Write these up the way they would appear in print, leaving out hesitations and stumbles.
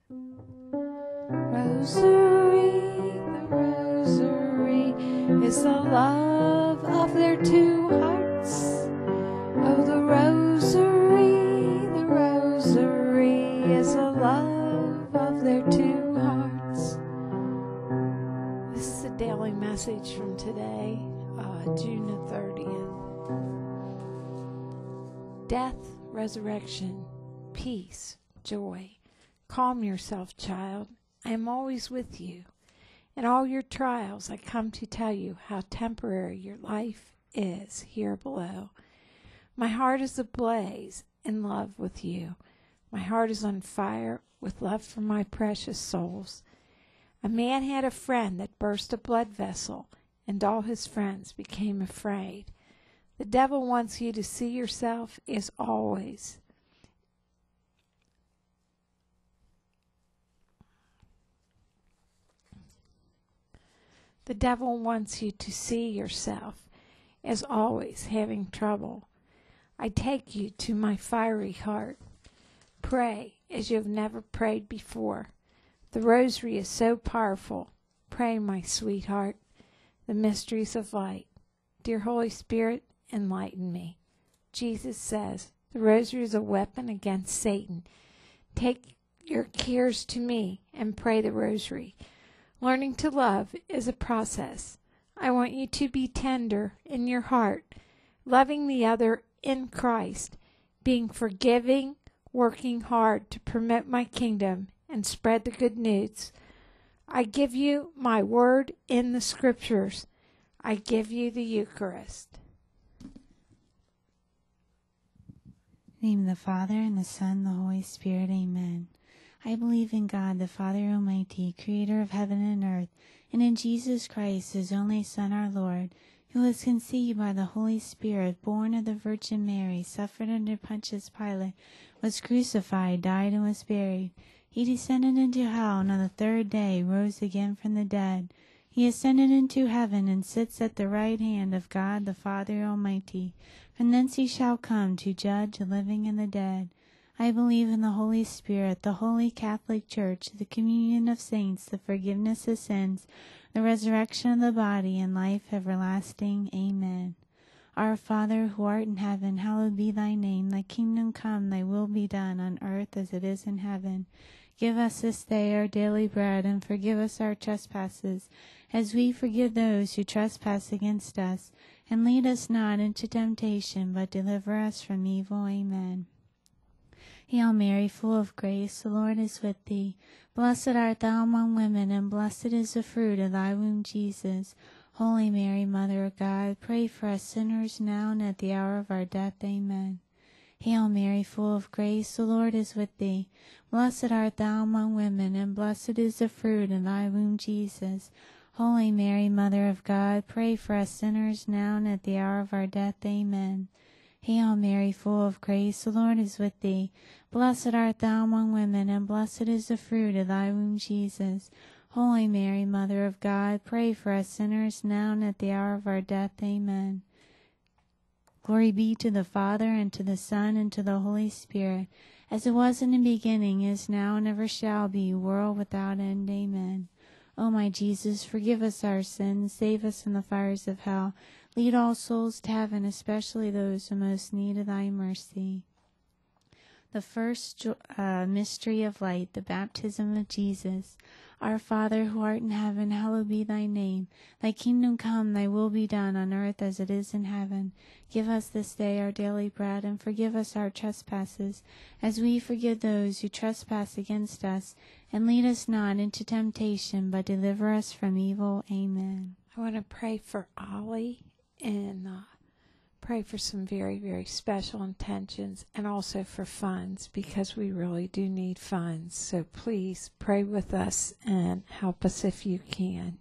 Rosary, the rosary is the love of their two hearts. Oh, the rosary is the love of their two hearts. This is a daily message from today, June the 30th. Death, resurrection, peace, joy. Calm yourself, child. I am always with you. In all your trials, I come to tell you how temporary your life is here below. My heart is ablaze in love with you. My heart is on fire with love for my precious souls. A man had a friend that burst a blood vessel, and all his friends became afraid. The devil wants you to see yourself as always. The devil wants you to see yourself as always having trouble. I take you to my fiery heart. Pray as you have never prayed before. The rosary is so powerful. Pray, my sweetheart, the mysteries of light. Dear Holy Spirit, enlighten me. Jesus says, the rosary is a weapon against Satan. Take your cares to me and pray the rosary. Learning to love is a process. I want you to be tender in your heart, loving the other in Christ, being forgiving, working hard to promote my kingdom and spread the good news. I give you my word in the scriptures. I give you the Eucharist. In the name of the Father, and the Son, and the Holy Spirit, amen. I believe in God, the Father Almighty, creator of heaven and earth, and in Jesus Christ, his only Son, our Lord, who was conceived by the Holy Spirit, born of the Virgin Mary, suffered under Pontius Pilate, was crucified, died, and was buried. He descended into hell, and on the third day rose again from the dead. He ascended into heaven, and sits at the right hand of God the Father Almighty. From thence he shall come to judge the living and the dead. I believe in the Holy Spirit, the Holy Catholic Church, the communion of saints, the forgiveness of sins, the resurrection of the body, and life everlasting. Amen. Our Father, who art in heaven, hallowed be thy name. Thy kingdom come, thy will be done, on earth as it is in heaven. Give us this day our daily bread, and forgive us our trespasses, as we forgive those who trespass against us. And lead us not into temptation, but deliver us from evil. Amen. Hail Mary, full of grace, the Lord is with thee. Blessed art thou among women, and blessed is the fruit of thy womb, Jesus. Holy Mary, Mother of God, pray for us sinners now and at the hour of our death. Amen. Hail Mary, full of grace, the Lord is with thee. Blessed art thou among women, and blessed is the fruit of thy womb, Jesus. Holy Mary, Mother of God, pray for us sinners now and at the hour of our death. Amen. Hail Mary, full of grace, the Lord is with thee. Blessed art thou among women, and blessed is the fruit of thy womb, Jesus. Holy Mary, Mother of God, pray for us sinners now and at the hour of our death. Amen. Glory be to the Father, and to the Son, and to the Holy Spirit, as it was in the beginning, is now, and ever shall be, world without end. Amen. O my Jesus, forgive us our sins, save us from the fires of hell. Lead all souls to heaven, especially those who most need of thy mercy. The first mystery of light, the baptism of Jesus. Our Father, who art in heaven, hallowed be thy name. Thy kingdom come, thy will be done on earth as it is in heaven. Give us this day our daily bread, and forgive us our trespasses, as we forgive those who trespass against us. And lead us not into temptation, but deliver us from evil. Amen. I want to pray for Ollie and pray for some very, very special intentions, and also for funds, because we really do need funds. So please pray with us and help us if you can.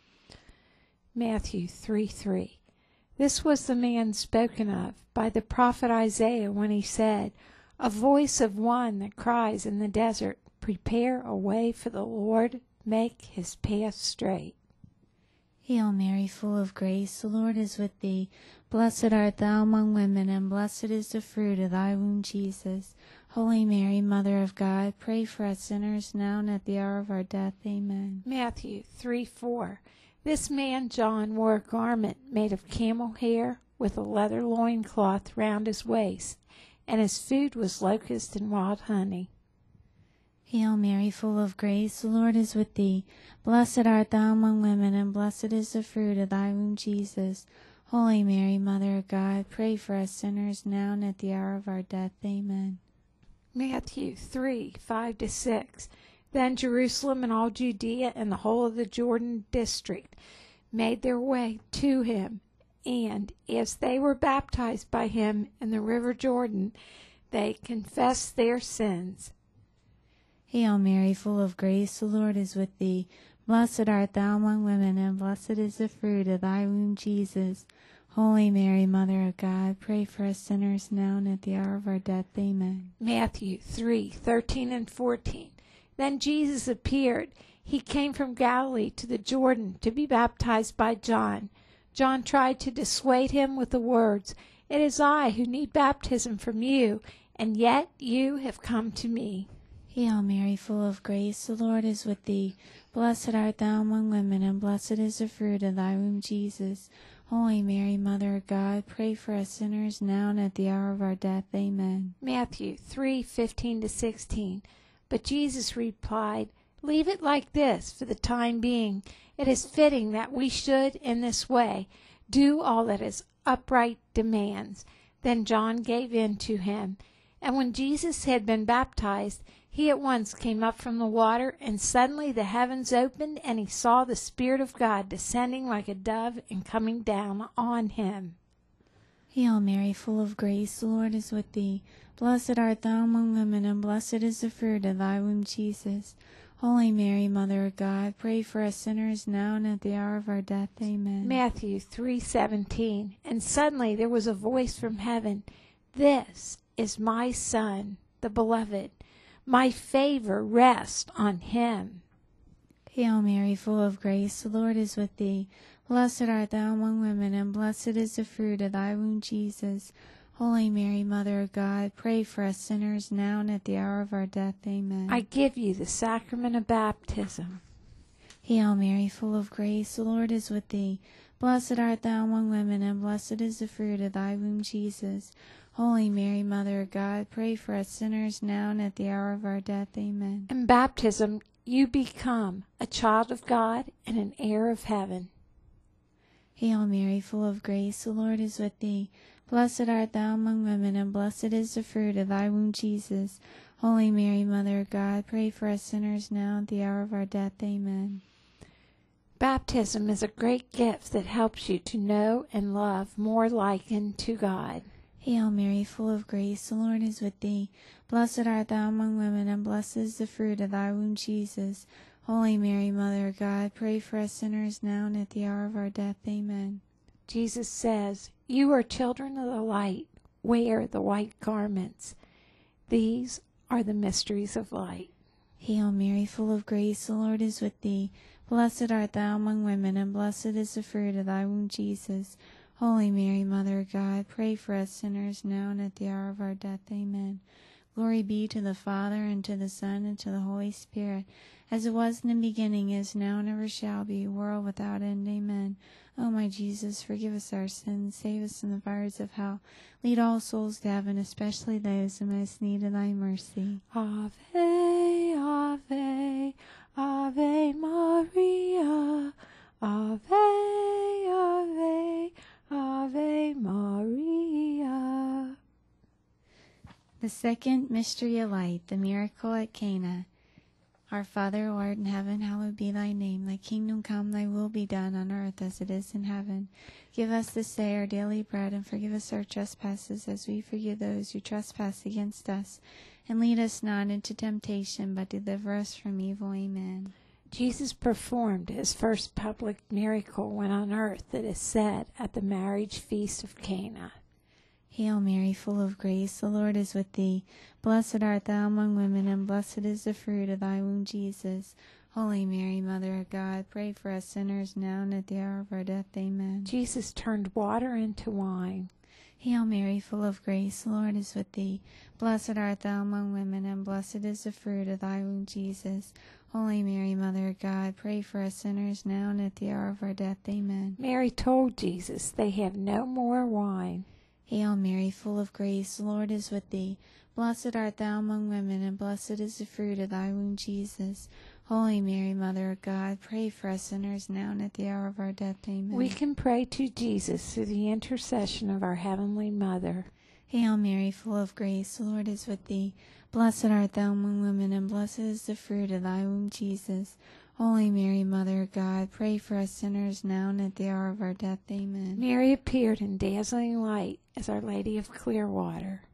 Matthew 3:3. This was the man spoken of by the prophet Isaiah when he said, "A voice of one that cries in the desert, prepare a way for the Lord, make his path straight." Hail Mary, full of grace, the Lord is with thee. Blessed art thou among women, and blessed is the fruit of thy womb, Jesus. Holy Mary, Mother of God, pray for us sinners now and at the hour of our death. Amen. Matthew 3:4. This man John wore a garment made of camel hair with a leather loincloth round his waist, and his food was locusts and wild honey. Hail Mary, full of grace, the Lord is with thee. Blessed art thou among women, and blessed is the fruit of thy womb, Jesus. Holy Mary, Mother of God, pray for us sinners now and at the hour of our death. Amen. Matthew 3:5-6. Then Jerusalem and all Judea and the whole of the Jordan district made their way to him, and as they were baptized by him in the river Jordan, they confessed their sins. Hail Mary, full of grace, the Lord is with thee. Blessed art thou among women, and blessed is the fruit of thy womb, Jesus. Holy Mary, Mother of God, pray for us sinners now and at the hour of our death. Amen. Matthew 3:13-14. Then Jesus appeared. He came from Galilee to the Jordan to be baptized by John. John tried to dissuade him with the words, "It is I who need baptism from you, and yet you have come to me." Hail Mary, full of grace, the Lord is with thee. Blessed art thou among women, and blessed is the fruit of thy womb, Jesus. Holy Mary, Mother of God, pray for us sinners now and at the hour of our death. Amen. Matthew 3:15-16. But Jesus replied, "Leave it like this for the time being. It is fitting that we should, in this way, do all that his upright demands." Then John gave in to him. And when Jesus had been baptized, he at once came up from the water, and suddenly the heavens opened, and he saw the Spirit of God descending like a dove and coming down on him. Hail Mary, full of grace, the Lord is with thee. Blessed art thou among women, and blessed is the fruit of thy womb, Jesus. Holy Mary, Mother of God, pray for us sinners now and at the hour of our death. Amen. Matthew 3:17. And suddenly there was a voice from heaven, "This is my Son, the Beloved. My favor rests on him." Hail Mary, full of grace, the Lord is with thee. Blessed art thou among women, and blessed is the fruit of thy womb, Jesus. Holy Mary, Mother of God, pray for us sinners now and at the hour of our death. Amen. I give you the sacrament of baptism. Hail Mary, full of grace, the Lord is with thee. Blessed art thou among women, and blessed is the fruit of thy womb, Jesus. Holy Mary, Mother of God, pray for us sinners now and at the hour of our death. Amen. In baptism, you become a child of God and an heir of heaven. Hail Mary, full of grace, the Lord is with thee. Blessed art thou among women, and blessed is the fruit of thy womb, Jesus. Holy Mary, Mother of God, pray for us sinners now and at the hour of our death. Amen. Baptism is a great gift that helps you to know and love more likened to God. Hail Mary, full of grace, the Lord is with thee. Blessed art thou among women, and blessed is the fruit of thy womb, Jesus. Holy Mary, Mother of God, pray for us sinners now and at the hour of our death. Amen. Jesus says, "You are children of the light. Wear the white garments." These are the mysteries of light. Hail Mary, full of grace, the Lord is with thee. Blessed art thou among women, and blessed is the fruit of thy womb, Jesus. Holy Mary, Mother of God, pray for us sinners now and at the hour of our death. Amen. Glory be to the Father, and to the Son, and to the Holy Spirit, as it was in the beginning, is now, and ever shall be, world without end. Amen. O my Jesus, forgive us our sins, save us from the fires of hell. Lead all souls to heaven, especially those in most need of thy mercy. Ave, Ave, Ave Maria. Ave, Ave, Ave Maria. The second mystery of light, the miracle at Cana. Our Father, who art in heaven, hallowed be thy name. Thy kingdom come, thy will be done on earth as it is in heaven. Give us this day our daily bread, and forgive us our trespasses as we forgive those who trespass against us. And lead us not into temptation, but deliver us from evil. Amen. Jesus performed his first public miracle when on earth, it is said, at the marriage feast of Cana. Hail Mary, full of grace, the Lord is with thee. Blessed art thou among women, and blessed is the fruit of thy womb, Jesus. Holy Mary, Mother of God, pray for us sinners now and at the hour of our death. Amen. Jesus turned water into wine. Hail Mary, full of grace, the Lord is with thee. Blessed art thou among women, and blessed is the fruit of thy womb, Jesus. Holy Mary, Mother of God, pray for us sinners now and at the hour of our death. Amen. Mary told Jesus, they have no more wine. Hail Mary, full of grace, the Lord is with thee. Blessed art thou among women, and blessed is the fruit of thy womb, Jesus. Holy Mary, Mother of God, pray for us sinners now and at the hour of our death. Amen. We can pray to Jesus through the intercession of our Heavenly Mother. Hail Mary, full of grace, the Lord is with thee. Blessed art thou among women, and blessed is the fruit of thy womb, Jesus. Holy Mary, Mother of God, pray for us sinners now and at the hour of our death. Amen. Mary appeared in dazzling light as Our Lady of Clearwater.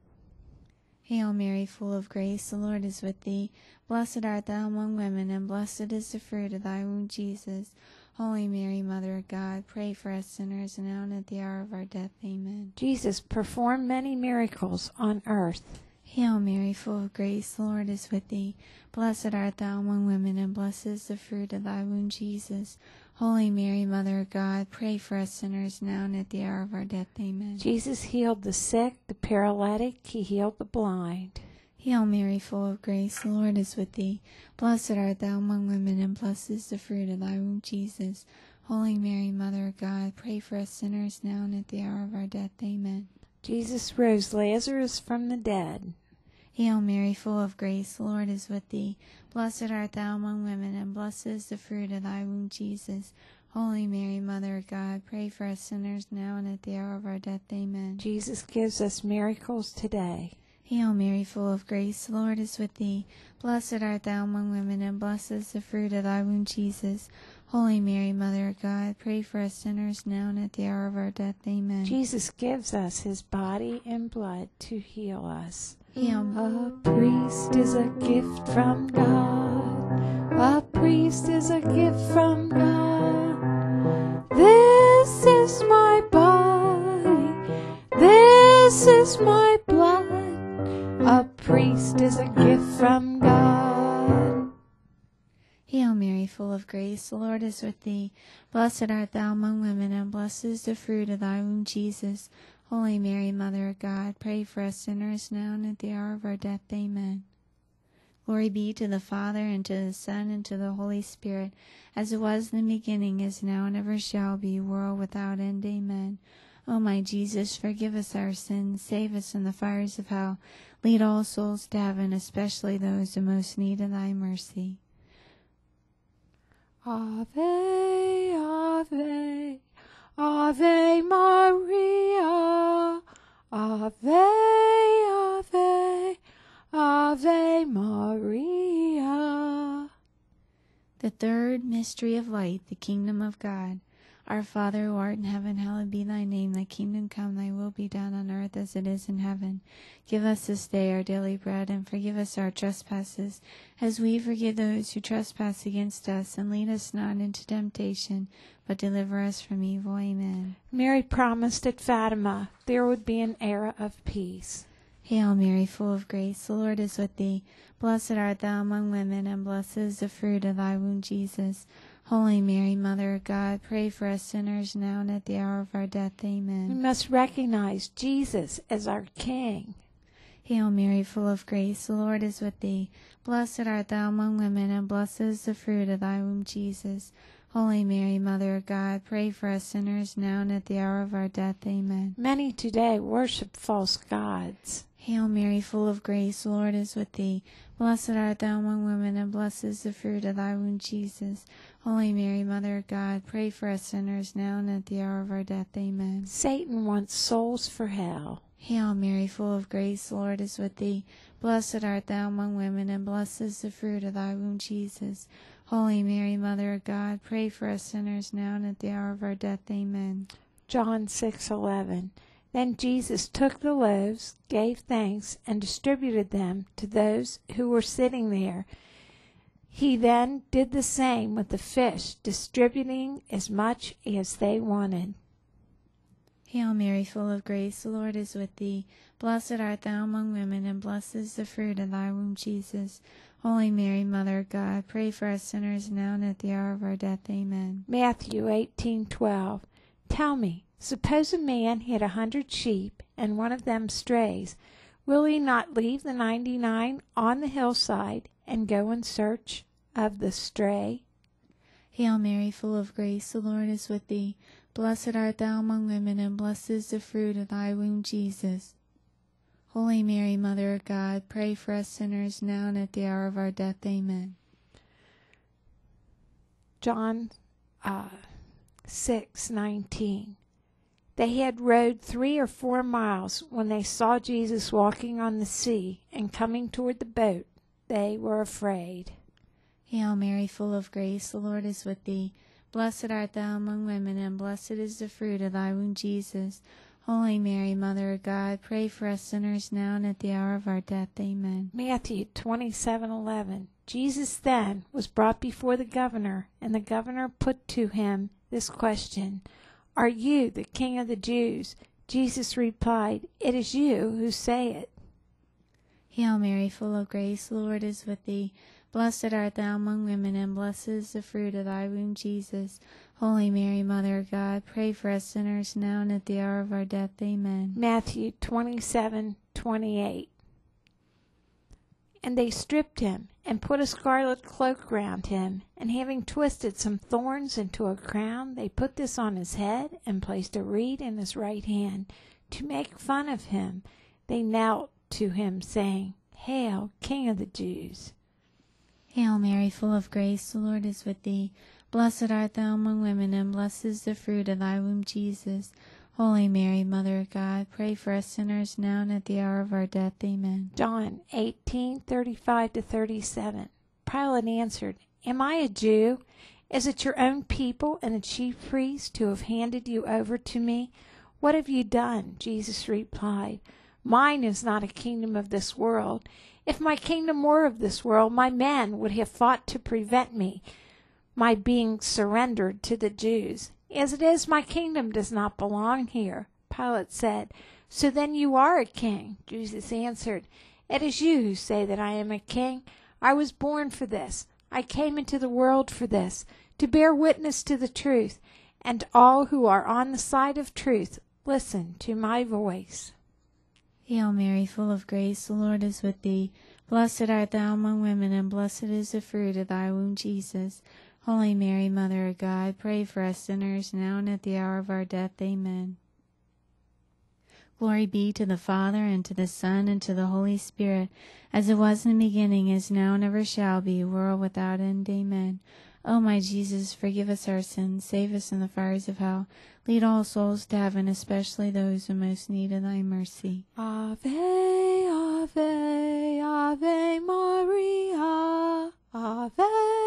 Hail Mary, full of grace, the Lord is with thee. Blessed art thou among women, and blessed is the fruit of thy womb, Jesus. Holy Mary, Mother of God, pray for us sinners now and at the hour of our death. Amen. Jesus performed many miracles on earth. Hail Mary, full of grace, the Lord is with thee. Blessed art thou among women, and blessed is the fruit of thy womb, Jesus. Holy Mary, Mother of God, pray for us sinners now and at the hour of our death. Amen. Jesus healed the sick, the paralytic, he healed the blind. Hail Mary, full of grace, the Lord is with thee. Blessed art thou among women, and blessed is the fruit of thy womb, Jesus. Holy Mary, Mother of God, pray for us sinners now and at the hour of our death. Amen. Jesus rose Lazarus from the dead. Hail Mary, full of grace, the Lord is with thee. Blessed art thou among women, and blessed is the fruit of thy womb, Jesus. Holy Mary, Mother of God, pray for us sinners now and at the hour of our death. Amen. Jesus gives us miracles today. Hail Mary, full of grace, the Lord is with thee. Blessed art thou among women, and blessed is the fruit of thy womb, Jesus. Holy Mary, Mother of God, pray for us sinners now and at the hour of our death. Amen. Jesus gives us his body and blood to heal us. Hail, A priest is a gift from God. A priest is a gift from God. This is my body. This is my blood. A priest is a gift from God. Hail Mary, full of grace, the Lord is with thee. Blessed art thou among women, and blessed is the fruit of thy womb, Jesus. Holy Mary, Mother of God, pray for us sinners now and at the hour of our death. Amen. Glory be to the Father, and to the Son, and to the Holy Spirit, as it was in the beginning, is now, and ever shall be, world without end. Amen. O my Jesus, forgive us our sins, save us from the fires of hell, lead all souls to heaven, especially those in most need of thy mercy. Ave, Ave, Ave Maria. Ave, Ave, Ave Maria. The third mystery of light, the kingdom of God. Our Father who art in heaven, hallowed be thy name. Thy kingdom come, thy will be done on earth as it is in heaven. Give us this day our daily bread, and forgive us our trespasses, as we forgive those who trespass against us. And lead us not into temptation, but deliver us from evil. Amen. Mary promised at Fatima there would be an era of peace. Hail Mary, full of grace, the Lord is with thee. Blessed art thou among women, and blessed is the fruit of thy womb, Jesus. Holy Mary, Mother of God, pray for us sinners now and at the hour of our death. We Amen. must recognize Jesus as our King. Hail Mary, full of grace, the Lord is with thee. Blessed art thou among women, and blessed is the fruit of thy womb, Jesus. Holy Mary, Mother of God, pray for us sinners now and at the hour of our death. Amen. Many today worship false gods. Hail Mary, full of grace, the Lord is with thee. Blessed art thou among women, and blessed is the fruit of thy womb, Jesus. Holy Mary, Mother of God, pray for us sinners now and at the hour of our death. Amen. Satan wants souls for hell. Hail Mary, full of grace, the Lord is with thee. Blessed art thou among women, and blessed is the fruit of thy womb, Jesus. Holy Mary, Mother of God, pray for us sinners now and at the hour of our death. Amen. John 6:11. Then Jesus took the loaves, gave thanks, and distributed them to those who were sitting there. He then did the same with the fish, distributing as much as they wanted. Hail Mary, full of grace, the Lord is with thee. Blessed art thou among women, and blessed is the fruit of thy womb, Jesus. Holy Mary, Mother of God, pray for us sinners now and at the hour of our death. Amen. Matthew 18:12. Tell me, suppose a man had 100 sheep, and one of them strays. Will he not leave the 99 on the hillside and go in search of the stray? Hail Mary, full of grace, the Lord is with thee. Blessed art thou among women, and blessed is the fruit of thy womb, Jesus. Holy Mary, Mother of God, pray for us sinners now and at the hour of our death. Amen. John 6:19. They had rowed 3 or 4 miles when they saw Jesus walking on the sea and coming toward the boat. They were afraid. Hail Mary, full of grace, the Lord is with thee. Blessed art thou among women, and blessed is the fruit of thy womb, Jesus. Holy Mary, Mother of God, pray for us sinners now and at the hour of our death. Amen. Matthew 27:11. Jesus then was brought before the governor, and the governor put to him this question, Are you the King of the Jews? Jesus replied, It is you who say it. Hail Mary, full of grace, the Lord is with thee. Blessed art thou among women, and blessed is the fruit of thy womb, Jesus. Holy Mary, Mother of God, pray for us sinners now and at the hour of our death. Amen. Matthew 27:28. And they stripped him, and put a scarlet cloak round him, and having twisted some thorns into a crown, they put this on his head, and placed a reed in his right hand. To make fun of him, they knelt to him, saying, Hail, King of the Jews! Hail Mary, full of grace, the Lord is with thee. Blessed art thou among women, and blessed is the fruit of thy womb, Jesus. Holy Mary, Mother of God, pray for us sinners now and at the hour of our death. Amen. John 18:35-37. Pilate answered, Am I a Jew? Is it your own people and the chief priests who have handed you over to me? What have you done? Jesus replied, Mine is not a kingdom of this world. If my kingdom were of this world, my men would have fought to prevent my being surrendered to the Jews. As it is, my kingdom does not belong here. Pilate said, So then you are a king? Jesus answered, It is you who say that I am a king. I was born for this. I came into the world for this, to bear witness to the truth. And all who are on the side of truth, listen to my voice. Hail Mary, full of grace, the Lord is with thee. Blessed art thou among women, and blessed is the fruit of thy womb, Jesus. Holy Mary, Mother of God, pray for us sinners now and at the hour of our death. Amen. Glory be to the Father, and to the Son, and to the Holy Spirit, as it was in the beginning, is now, and ever shall be, world without end. Amen. O my Jesus, forgive us our sins, save us from the fires of hell. Lead all souls to heaven, especially those in most need of thy mercy. Ave, Ave, Ave Maria. Ave,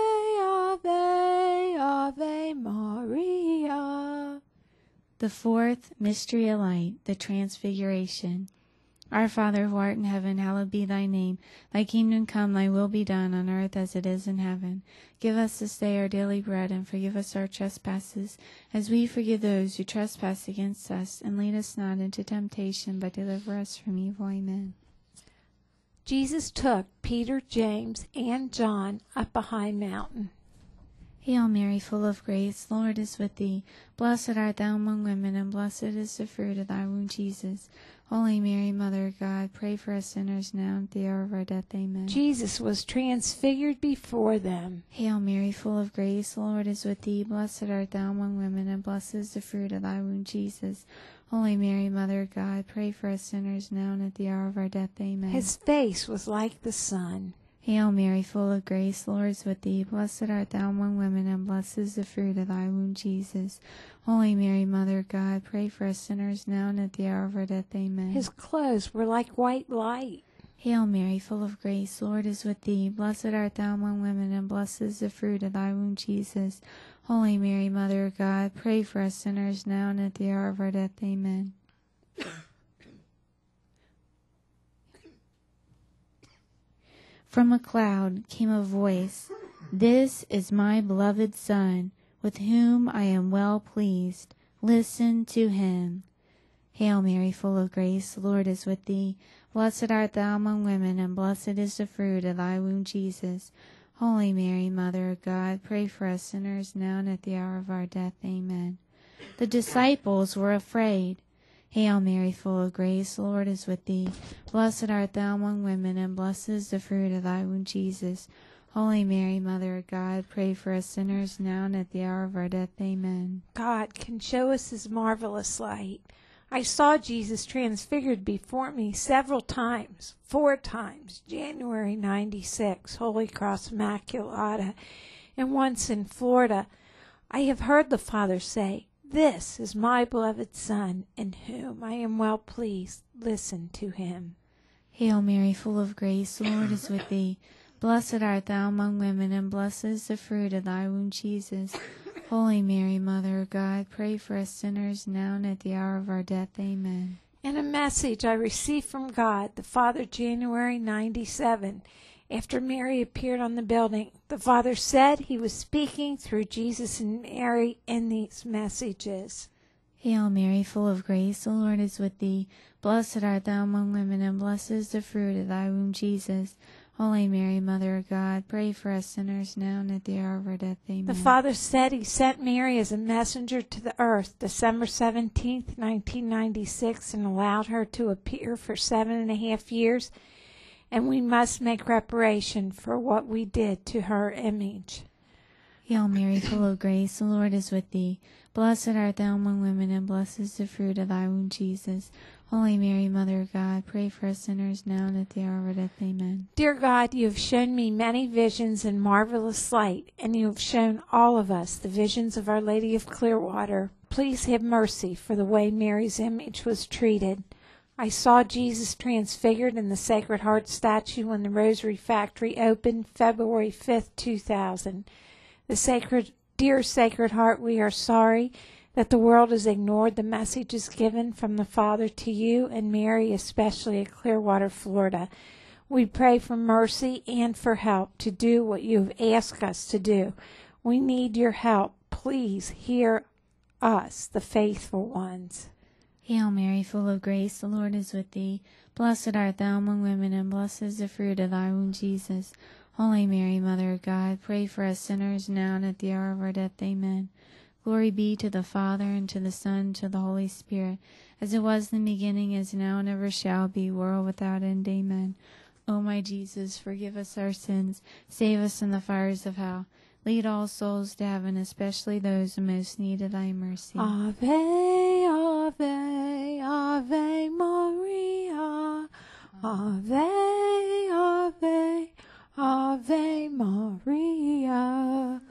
Ave, Ave Maria. The fourth mystery of light, the Transfiguration. Our Father who art in heaven, hallowed be thy name. Thy kingdom come, thy will be done on earth as it is in heaven. Give us this day our daily bread, and forgive us our trespasses, as we forgive those who trespass against us. And lead us not into temptation, but deliver us from evil. Amen. Jesus took Peter, James, and John up a high mountain. Hail Mary, full of grace, the Lord is with thee. Blessed art thou among women, and blessed is the fruit of thy womb, Jesus. Holy Mary, Mother of God, pray for us sinners now and at the hour of our death. Amen. Jesus was transfigured before them. Hail Mary, full of grace, the Lord is with thee. Blessed art thou among women, and blessed is the fruit of thy womb, Jesus. Holy Mary, Mother of God, pray for us sinners now and at the hour of our death. Amen. His face was like the sun. Hail Mary, full of grace, the Lord is with thee. Blessed art thou among women, and blessed is the fruit of thy womb, Jesus. Holy Mary, Mother of God, pray for us sinners now and at the hour of our death. Amen. His clothes were like white light. Hail Mary, full of grace, the Lord is with thee. Blessed art thou among women, and blessed is the fruit of thy womb, Jesus. Holy Mary, Mother of God, pray for us sinners now and at the hour of our death. Amen. From a cloud came a voice, This is my beloved Son, with whom I am well pleased. Listen to him. Hail Mary, full of grace, the Lord is with thee. Blessed art thou among women, and blessed is the fruit of thy womb, Jesus. Holy Mary, Mother of God, pray for us sinners now and at the hour of our death. Amen. The disciples were afraid. Hail Mary, full of grace, the Lord is with thee. Blessed art thou among women, and blessed is the fruit of thy womb, Jesus. Holy Mary, Mother of God, pray for us sinners now and at the hour of our death. Amen. God can show us his marvelous light. I saw Jesus transfigured before me several times, 4 times, January 96, Holy Cross Immaculata, and once in Florida. I have heard the Father say, "This is my beloved Son, in whom I am well pleased. Listen to him." Hail Mary, full of grace, the Lord is with thee. Blessed art thou among women, and blessed is the fruit of thy womb, Jesus. Holy Mary, Mother of God, pray for us sinners now and at the hour of our death. Amen. And a message I received from God, the Father, January 97. After Mary appeared on the building, the Father said he was speaking through Jesus and Mary in these messages. Hail Mary, full of grace, the Lord is with thee. Blessed art thou among women, and blessed is the fruit of thy womb, Jesus. Holy Mary, Mother of God, pray for us sinners now and at the hour of our death. Amen. The Father said he sent Mary as a messenger to the earth December 17th, 1996, and allowed her to appear for 7.5 years, and we must make reparation for what we did to her image. Hail Mary, full of grace, the Lord is with thee. Blessed art thou among women, and blessed is the fruit of thy womb, Jesus. Holy Mary, Mother of God, pray for us sinners now and at the hour of our death. Amen. Dear God, you have shown me many visions in marvelous light, and you have shown all of us the visions of Our Lady of Clearwater. Please have mercy for the way Mary's image was treated. I saw Jesus transfigured in the Sacred Heart statue when the Rosary Factory opened February 5th, 2000. Dear Sacred Heart, we are sorry that the world has ignored the messages given from the Father to you and Mary, especially at Clearwater, Florida. We pray for mercy and for help to do what you have asked us to do. We need your help. Please hear us, the faithful ones. Hail Mary, full of grace, the Lord is with thee. Blessed art thou among women, and blessed is the fruit of thy womb, Jesus. Holy Mary, Mother of God, pray for us sinners now and at the hour of our death. Amen. Glory be to the Father, and to the Son, and to the Holy Spirit, as it was in the beginning, is now, and ever shall be, world without end. Amen. O my Jesus, forgive us our sins, save us from the fires of hell. Lead all souls to heaven, especially those in most need of thy mercy. Ave, Ave, Ave Maria. Ave, Ave, Ave Maria.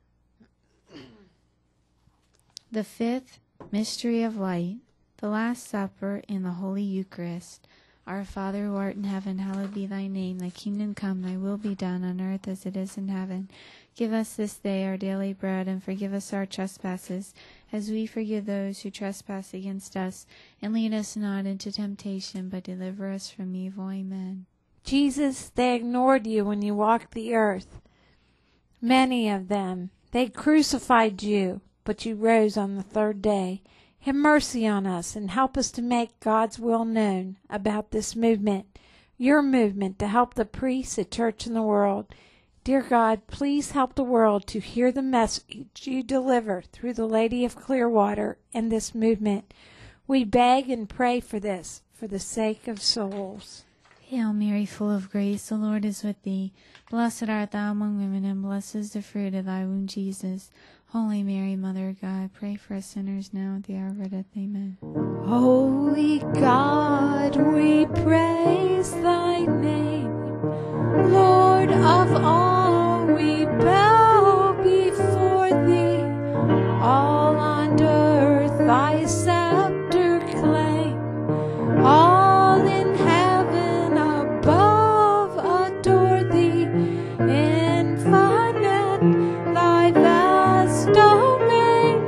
The fifth mystery of light, the Last Supper in the Holy Eucharist. Our Father who art in heaven, hallowed be thy name. Thy kingdom come, thy will be done on earth as it is in heaven. Give us this day our daily bread, and forgive us our trespasses, as we forgive those who trespass against us. And lead us not into temptation, but deliver us from evil. Amen. Jesus, they ignored you when you walked the earth. Many of them. They crucified you, but you rose on the 3rd day. Have mercy on us and help us to make God's will known about this movement, your movement to help the priests, the church, and the world. Dear God, please help the world to hear the message you deliver through the Lady of Clearwater and this movement. We beg and pray for this, for the sake of souls. Hail Mary, full of grace, the Lord is with thee. Blessed art thou among women, and blessed is the fruit of thy womb, Jesus. Holy Mary, Mother of God, pray for us sinners now at the hour of our death. Amen. Holy God, we praise thy name. Lord of all, we bow before thee. All on earth thy scepter claim. All in heaven above adore thee. Infinite thy vast domain.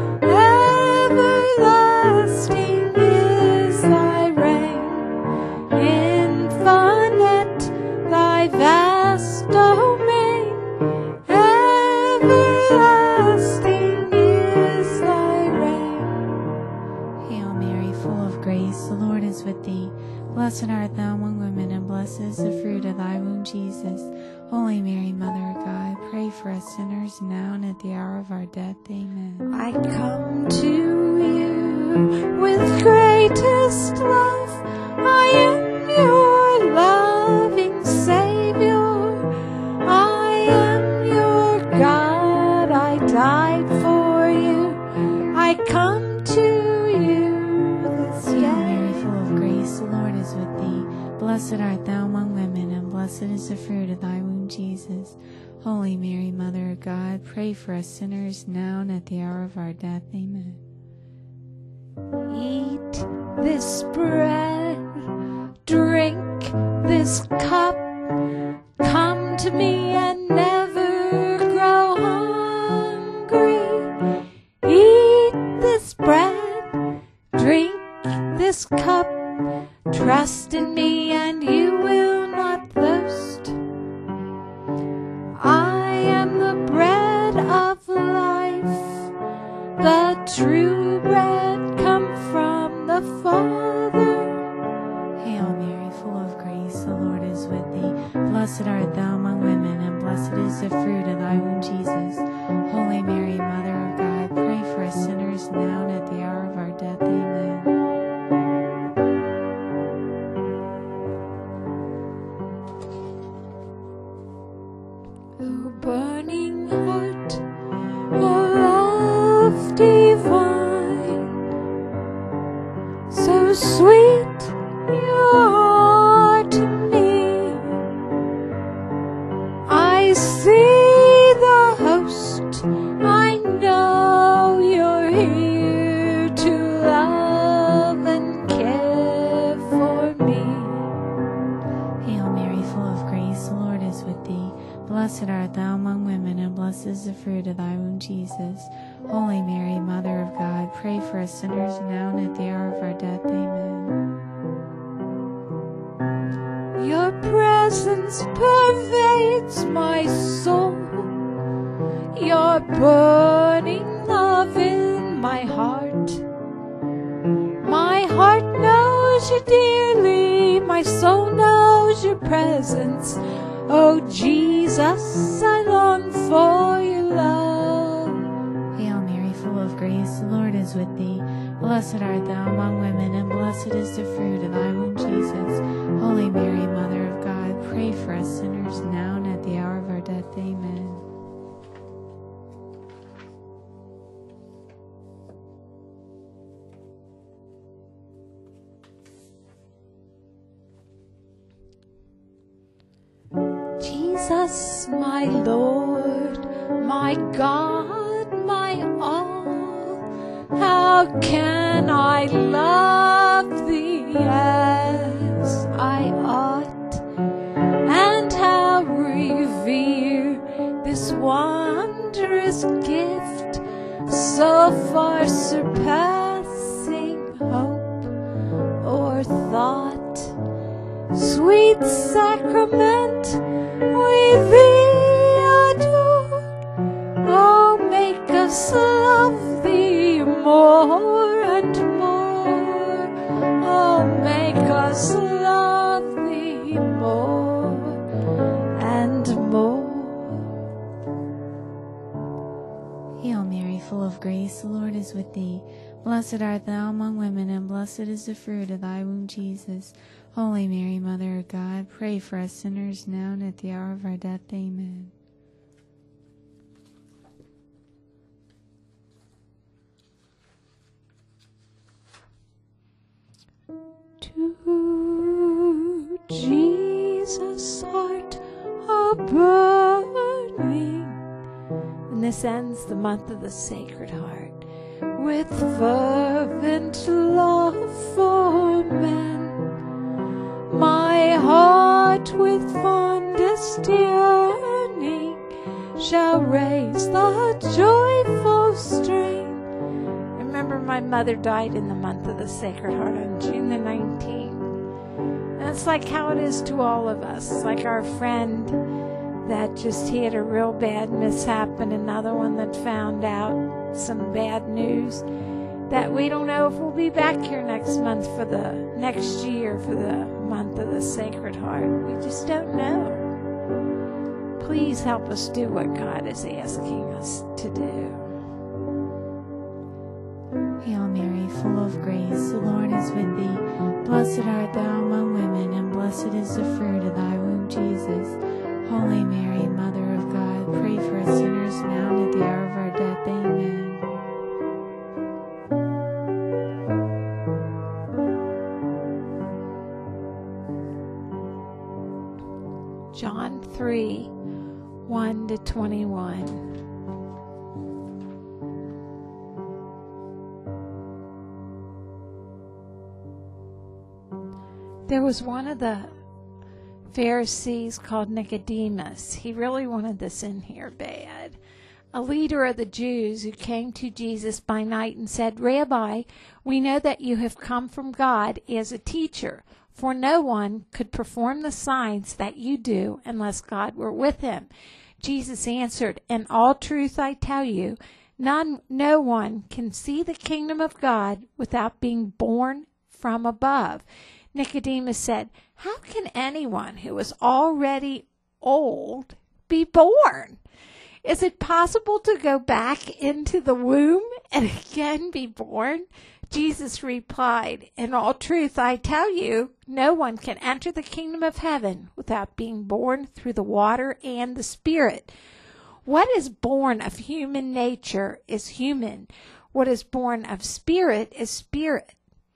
Everlasting is thy reign. Infinite thy vast domain. Everlasting is thy reign. Hail Mary, full of blessed is the fruit of thy womb, Jesus. Holy Mary, Mother of God, pray for us sinners now and at the hour of our death. Amen. I come to you with greatest love. I am your loving Savior. I am your God. I died for you. I come to you this Hail day. Mary, full of grace, the Lord is with thee. Blessed art thou among women, and blessed is the fruit of thy womb, Jesus. Holy Mary, Mother of God, pray for us sinners now and at the hour of our death. Amen. Eat this bread, drink this cup, come to me and never grow hungry. Eat this bread, drink this cup, trust in me and you will not thirst. I am the bread of life, the true bread come from the Father. Hail Mary, full of grace, the Lord is with thee. Blessed art thou among women, and blessed is the fruit of thy womb, Jesus. Holy Mary, Mother of God, pray for us sinners now and at the hour of our death. Amen. O burning heart, O love divine, so sweet you are to me. I see the host, I know you're here to love and care for me. Hail Mary, full of grace, the Lord is with thee. Blessed art thou among women, and blessed is the fruit of thy womb, Jesus. Holy Mary, Mother of God, pray for us sinners now and at the hour of our death. Amen. Your presence pervades my soul, your burning love in my heart. My heart knows you dearly, my soul knows your presence. Oh Jesus, I long for your love. Hail Mary, full of grace, the Lord is with thee. Blessed art thou among women, and blessed is the fruit of thy womb, Jesus. Holy Mary, Mother of God, pray for us sinners now and at the hour of our death. Amen. Jesus, my Lord, my God, my all, how can I love thee as I ought, and how revere this wondrous gift, so far surpassing hope or thought. Sweet sacrament, we thee adore. Oh, make us love thee more and more. Oh, make us love thee more and more. Hail Mary, full of grace, the Lord is with thee. Blessed art thou among women, and blessed is the fruit of thy womb, Jesus. Holy Mary, Mother of God, pray for us sinners now and at the hour of our death. Amen. To Jesus' heart a burning. And this ends the month of the Sacred Heart with fervent love for men. My heart with fondest yearning shall raise the joyful strain. Remember, my mother died in the month of the Sacred Heart on June the 19th. And it's like how it is to all of us. It's like our friend that just he had a real bad mishap, and another one that found out some bad news. that we don't know if we'll be back here next month for the next year for the month of the Sacred Heart. We just don't know. Please help us do what God is asking us to do. Hail Mary, full of grace, the Lord is with thee. Blessed art thou among women, and blessed is the fruit of thy womb, Jesus. Holy Mary, Mother of God, pray for us sinners now and at the hour of our death. Amen. John 3, 1-21. There was one of the Pharisees called Nicodemus. He really wanted this in here bad. A leader of the Jews who came to Jesus by night and said, Rabbi, we know that you have come from God as a teacher, for no one could perform the signs that you do unless God were with him. Jesus answered, in all truth I tell you, no one can see the kingdom of God without being born from above. Nicodemus said, how can anyone who is already old be born? Is it possible to go back into the womb and again be born? Jesus replied, in all truth I tell you, no one can enter the kingdom of heaven without being born through the water and the Spirit. What is born of human nature is human. What is born of spirit is spirit.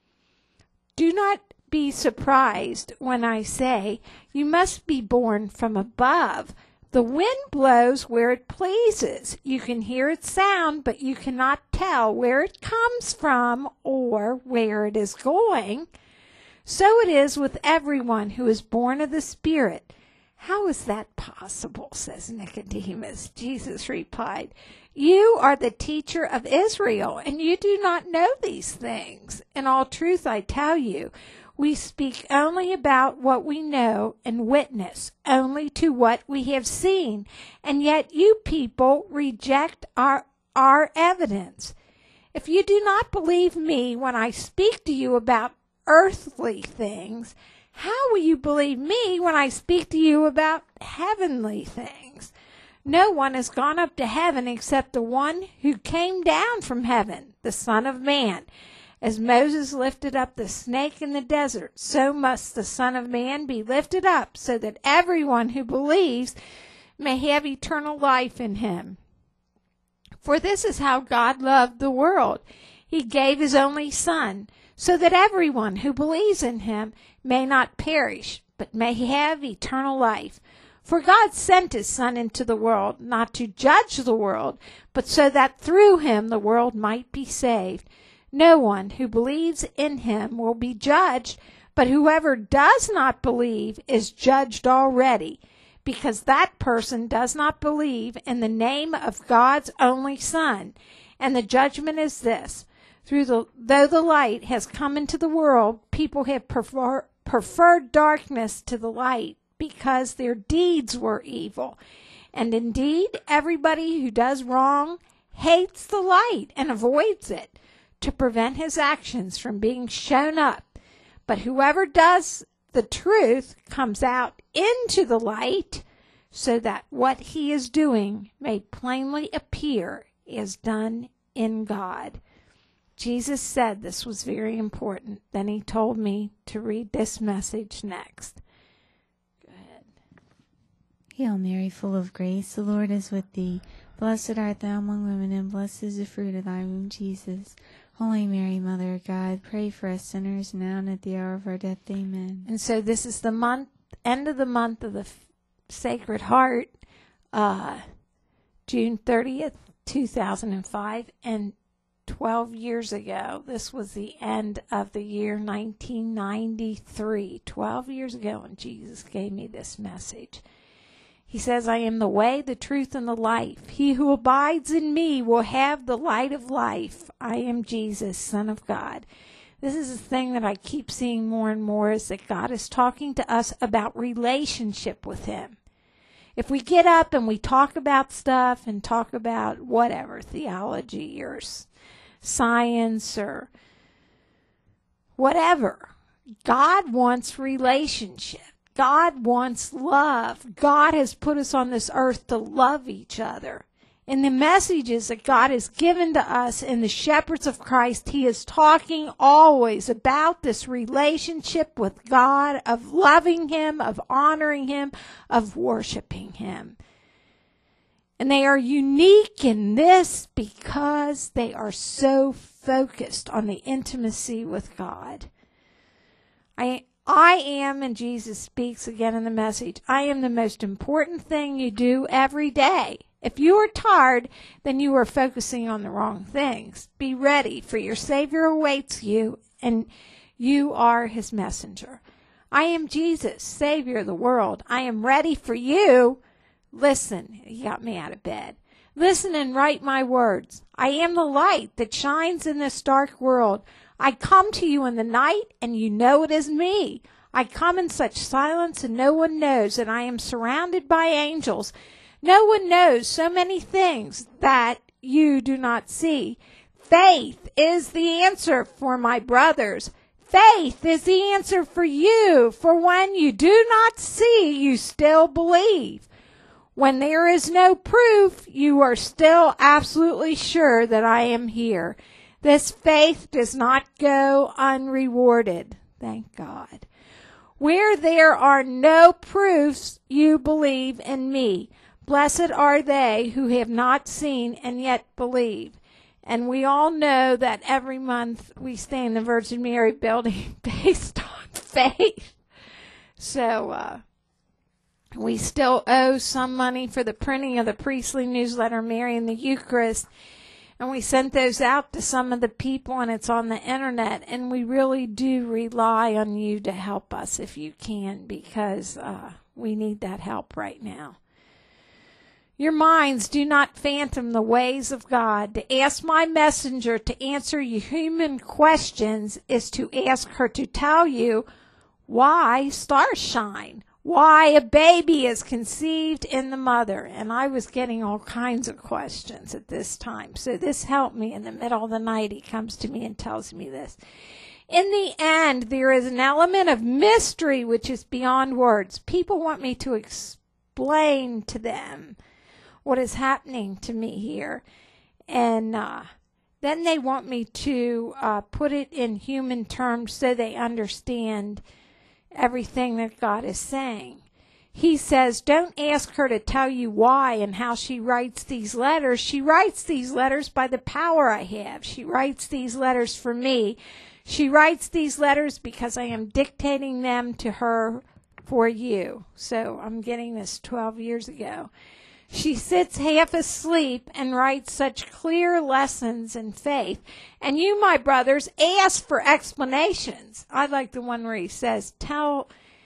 Do not be surprised when I say, you must be born from above. The wind blows where it pleases. You can hear its sound, but you cannot tell where it comes from or where it is going. So it is with everyone who is born of the Spirit. How is that possible? Says Nicodemus. Jesus replied, you are the teacher of Israel, and you do not know these things. In all truth I tell you, we speak only about what we know and witness only to what we have seen, and yet you people reject our evidence. If you do not believe me when I speak to you about earthly things, how will you believe me when I speak to you about heavenly things? No one has gone up to heaven except the one who came down from heaven, the Son of Man. As Moses lifted up the snake in the desert, so must the Son of Man be lifted up, so that everyone who believes may have eternal life in him. For this is how God loved the world. He gave his only Son, so that everyone who believes in him may not perish, but may have eternal life. For God sent his Son into the world, not to judge the world, but so that through him the world might be saved. No one who believes in him will be judged, but whoever does not believe is judged already, because that person does not believe in the name of God's only Son. And the judgment is this: though the light has come into the world, people have preferred darkness to the light, because their deeds were evil. And indeed, everybody who does wrong hates the light and avoids it, to prevent his actions from being shown up. But whoever does the truth comes out into the light, so that what he is doing may plainly appear as done in God. Jesus said this was very important. Then he told me to read this message next. Go ahead. Hail Mary, full of grace, the Lord is with thee. Blessed art thou among women, and blessed is the fruit of thy womb, Jesus. Holy Mary, Mother of God, pray for us sinners now and at the hour of our death. Amen. And so this is the end of the month of the Sacred Heart, June 30th, 2005, and 12 years ago, this was the end of the year 1993. 12 years ago when Jesus gave me this message. He says, I am the way, the truth, and the life. He who abides in me will have the light of life. I am Jesus, Son of God. This is the thing that I keep seeing more and more, is that God is talking to us about relationship with him. If we get up and we talk about stuff and talk about whatever, theology or science or whatever. God wants relationship. God wants love. God has put us on this earth to love each other. In the messages that God has given to us in the Shepherds of Christ, He is talking always about this relationship with God, of loving Him, of honoring Him, of worshiping Him. And they are unique in this because they are so focused on the intimacy with God. I am, and Jesus speaks again in the message, I am the most important thing you do every day. If you are tired, then you are focusing on the wrong things. Be ready, for your Savior awaits you, and you are His messenger. I am Jesus, Savior of the world. I am ready for you. Listen, He got me out of bed. Listen and write my words. I am the light that shines in this dark world. I come to you in the night, and you know it is me. I come in such silence, and no one knows that I am surrounded by angels. No one knows so many things that you do not see. Faith is the answer for my brothers. Faith is the answer for you, for when you do not see, you still believe. When there is no proof, you are still absolutely sure that I am here. This faith does not go unrewarded. Thank God. Where there are no proofs, you believe in me. Blessed are they who have not seen and yet believe. And we all know that every month we stay in the Virgin Mary building based on faith. So we still owe some money for the printing of the priestly newsletter, Mary and the Eucharist. And we sent those out to some of the people, and it's on the internet. And we really do rely on you to help us if you can, because we need that help right now. Your minds do not fathom the ways of God. To ask my messenger to answer your human questions is to ask her to tell you why stars shine, why a baby is conceived in the mother. And I was getting all kinds of questions at this time. So this helped me. In the middle of the night, He comes to me and tells me this. In the end, there is an element of mystery which is beyond words. People want me to explain to them what is happening to me here. And then they want me to put it in human terms so they understand everything that God is saying. He says, don't ask her to tell you why and how she writes these letters. She writes these letters by the power I have. She writes these letters for me. She writes these letters because I am dictating them to her for you. So I'm getting this 12 years ago. She sits half asleep and writes such clear lessons in faith. And you, my brothers, ask for explanations. I like the one where he says, tell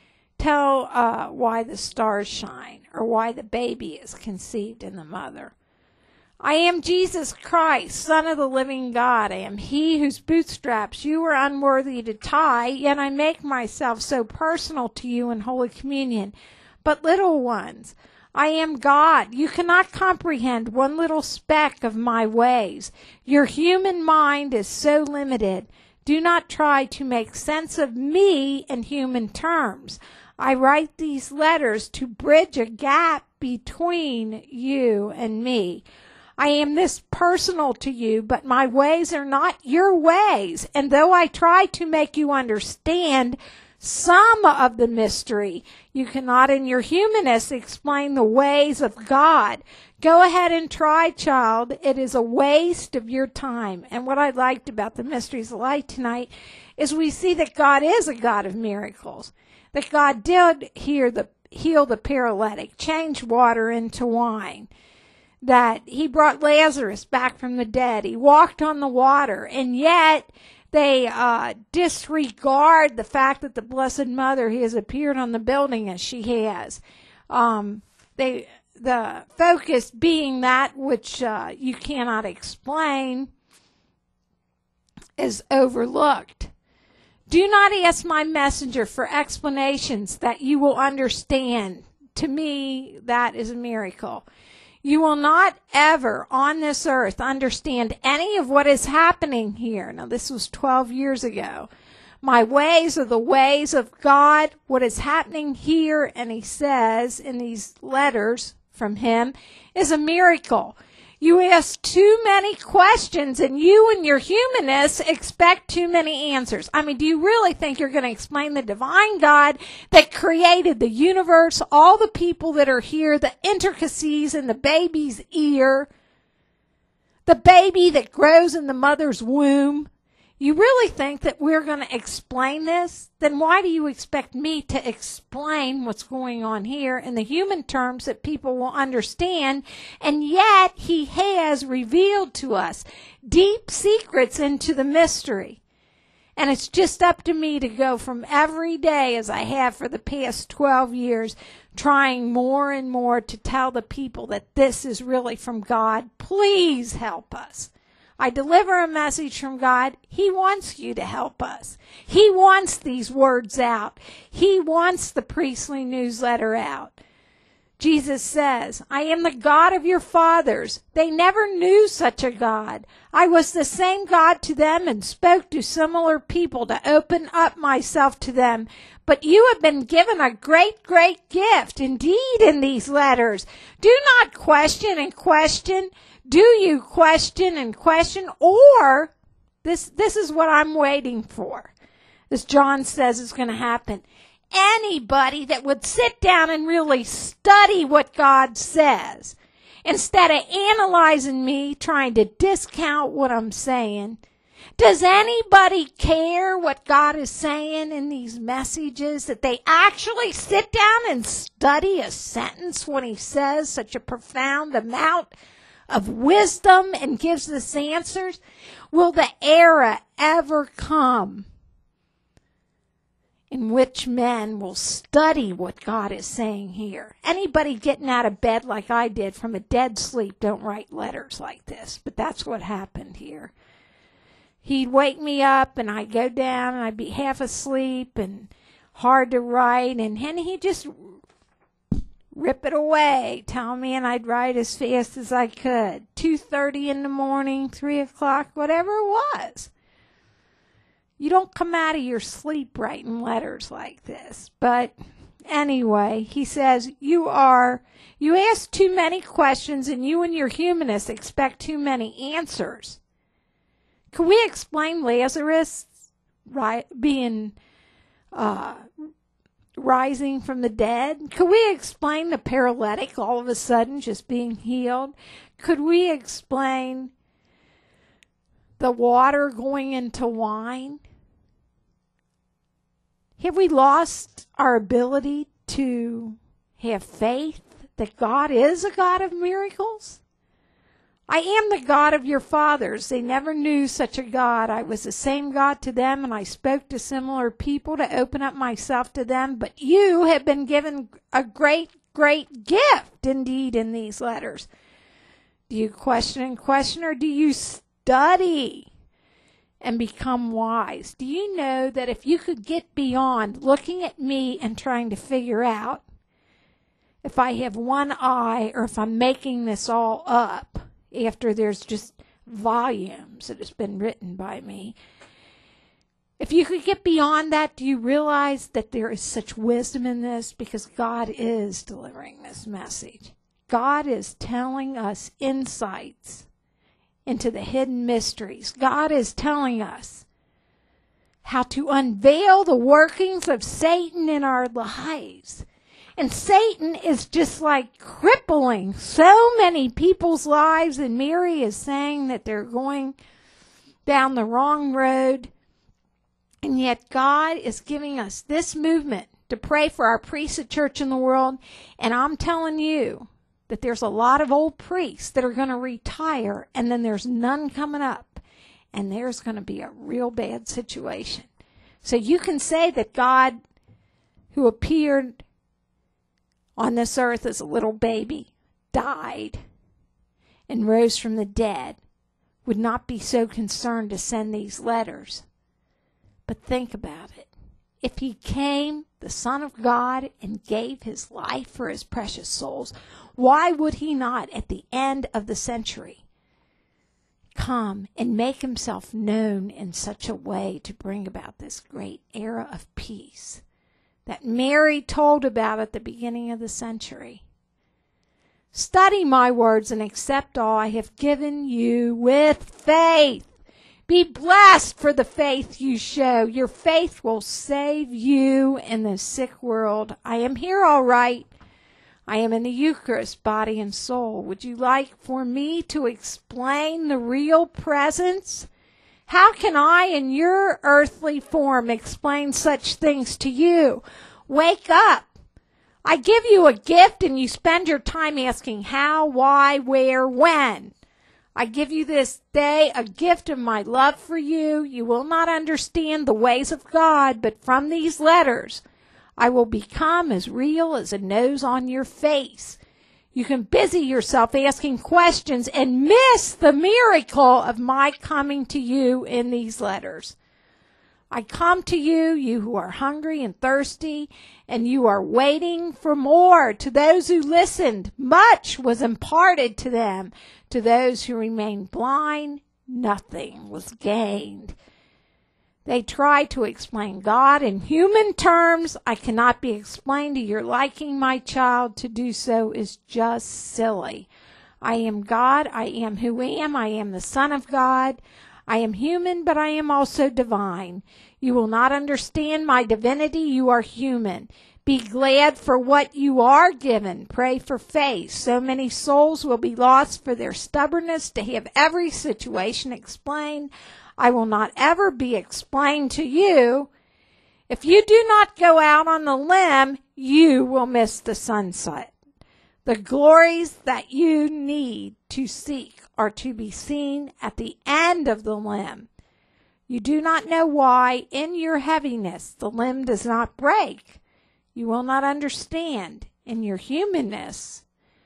why the stars shine, or why the baby is conceived in the mother. I am Jesus Christ, Son of the living God. I am He whose bootstraps you are unworthy to tie, yet I make myself so personal to you in Holy Communion. But little ones, I am God. You cannot comprehend one little speck of my ways. Your human mind is so limited. Do not try to make sense of me in human terms. I write these letters to bridge a gap between you and me. I am this personal to you, but my ways are not your ways. And though I try to make you understand some of the mystery, you cannot in your humanness explain the ways of God. Go ahead and try, child. It is a waste of your time. And what I liked about the Mysteries of Light tonight is we see that God is a God of miracles. That God did heal the paralytic, change water into wine. That He brought Lazarus back from the dead. He walked on the water. And yet they disregard the fact that the Blessed Mother has appeared on the building as she has. The focus being that which you cannot explain is overlooked. Do not ask my messenger for explanations that you will understand. To me, that is a miracle. You will not ever on this earth understand any of what is happening here. Now, this was 12 years ago. My ways are the ways of God. What is happening here, and he says in these letters from him, is a miracle. You ask too many questions, and you and your humanness expect too many answers. I mean, do you really think you're going to explain the divine God that created the universe, all the people that are here, the intricacies in the baby's ear, the baby that grows in the mother's womb? You really think that we're going to explain this? Then why do you expect me to explain what's going on here in the human terms that people will understand? And yet he has revealed to us deep secrets into the mystery. And it's just up to me to go from every day, as I have for the past 12 years, trying more and more to tell the people that this is really from God. Please help us. I deliver a message from God. He wants you to help us. He wants these words out. He wants the priestly newsletter out. Jesus says, I am the God of your fathers. They never knew such a God. I was the same God to them and spoke to similar people to open up myself to them. But you have been given a great, great gift indeed in these letters. Do not question and question. Do you question and question? Or, this is what I'm waiting for. As John says is going to happen. Anybody that would sit down and really study what God says, instead of analyzing me, trying to discount what I'm saying. Does anybody care what God is saying in these messages? That they actually sit down and study a sentence when he says such a profound amount of wisdom and gives us answers? Will the era ever come in which men will study what God is saying here? Anybody getting out of bed like I did from a dead sleep don't write letters like this, but that's what happened here. He'd wake me up and I'd go down and I'd be half asleep and hard to write, and then he'd just rip it away, tell me, and I'd write as fast as I could. 2:30 in the morning, 3 o'clock, whatever it was. You don't come out of your sleep writing letters like this. But anyway, he says, you ask too many questions, and you and your humanists expect too many answers. Can we explain Lazarus rising from the dead? Could we explain the paralytic all of a sudden just being healed? Could we explain the water going into wine? Have we lost our ability to have faith that God is a God of miracles? I am the God of your fathers. They never knew such a God. I was the same God to them, and I spoke to similar people to open up myself to them. But you have been given a great, great gift indeed in these letters. Do you question and question, or do you study and become wise? Do you know that if you could get beyond looking at me and trying to figure out if I have one eye or if I'm making this all up, after there's just volumes that has been written by me. If you could get beyond that, do you realize that there is such wisdom in this? Because God is delivering this message. God is telling us insights into the hidden mysteries. God is telling us how to unveil the workings of Satan in our lives. And Satan is just like crippling so many people's lives. And Mary is saying that they're going down the wrong road. And yet God is giving us this movement to pray for our priests at church in the world. And I'm telling you that there's a lot of old priests that are going to retire. And then there's none coming up. And there's going to be a real bad situation. So you can say that God, who appeared on this earth as a little baby, died and rose from the dead, would not be so concerned to send these letters. But think about it. If he came, the Son of God, and gave his life for his precious souls, why would he not, at the end of the century, come and make himself known in such a way to bring about this great era of peace that Mary told about at the beginning of the century? Study my words and accept all I have given you with faith. Be blessed for the faith you show. Your faith will save you in this sick world. I am here all right. I am in the Eucharist, body and soul. Would you like for me to explain the real presence? How can I, in your earthly form, explain such things to you? Wake up. I give you a gift and you spend your time asking how, why, where, when. I give you this day a gift of my love for you. You will not understand the ways of God, but from these letters I will become as real as a nose on your face. You can busy yourself asking questions and miss the miracle of my coming to you in these letters. I come to you, you who are hungry and thirsty, and you are waiting for more. To those who listened, much was imparted to them. To those who remained blind, nothing was gained. They tried to explain God in human terms. I cannot be explained to your liking, my child. To do so is just silly. I am God. I am who am. I am the Son of God. I am human, but I am also divine. You will not understand my divinity. You are human. Be glad for what you are given. Pray for faith. So many souls will be lost for their stubbornness to have every situation explained. I will not ever be explained to you. If you do not go out on the limb, you will miss the sunset. The glories that you need to seek are to be seen at the end of the limb. You do not know why in your heaviness the limb does not break. You will not understand in your humanness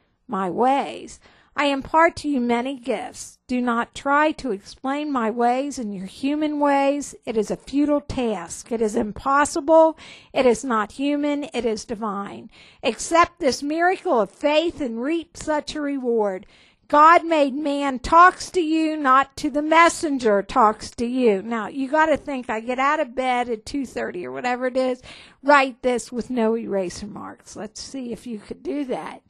my ways. I impart to you many gifts. Do not try to explain my ways in your human ways. It is a futile task. It is impossible. It is not human. It is divine. Accept this miracle of faith and reap such a reward. God made man talks to you, not to the messenger talks to you. Now, you got to think, I get out of bed at 2:30 or whatever it is, write this with no eraser marks. Let's see if you could do that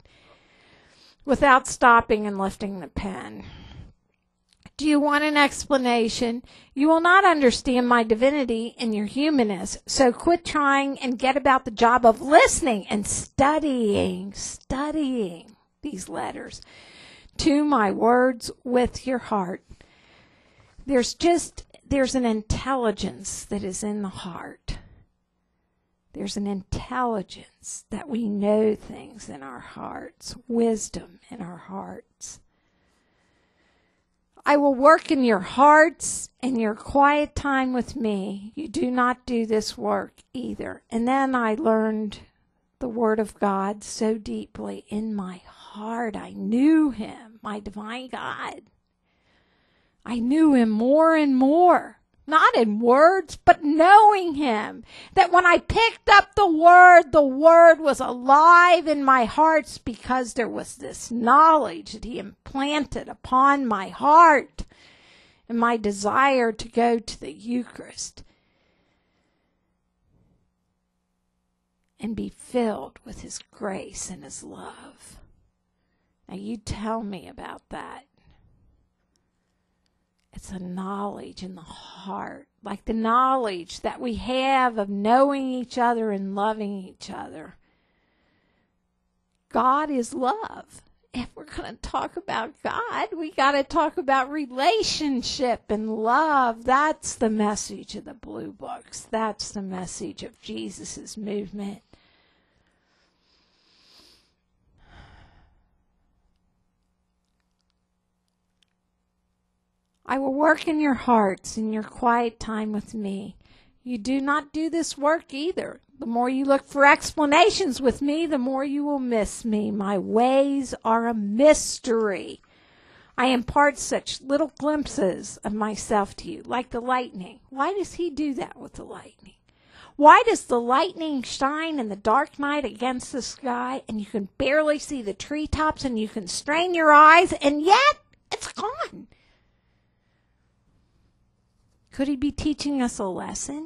without stopping and lifting the pen. Do you want an explanation? You will not understand my divinity in your humanness, so quit trying and get about the job of listening and studying these letters to my words with your heart. There's an intelligence that is in the heart. There's an intelligence that we know things in our hearts, wisdom in our hearts. I will work in your hearts in your quiet time with me. You do not do this work either. And then I learned the Word of God so deeply in my heart. I knew Him, my divine God. I knew Him more and more. Not in words, but knowing Him. That when I picked up the Word was alive in my hearts because there was this knowledge that He implanted upon my heart and my desire to go to the Eucharist and be filled with His grace and His love. Now you tell me about that. It's a knowledge in the heart, like the knowledge that we have of knowing each other and loving each other. God is love. If we're going to talk about God, we got to talk about relationship and love. That's the message of the Blue Books. That's the message of Jesus' movement. I will work in your hearts in your quiet time with me. You do not do this work either. The more you look for explanations with me, the more you will miss me. My ways are a mystery. I impart such little glimpses of myself to you, like the lightning. Why does He do that with the lightning? Why does the lightning shine in the dark night against the sky, and you can barely see the treetops, and you can strain your eyes, and yet it's gone? Could he be teaching us a lesson?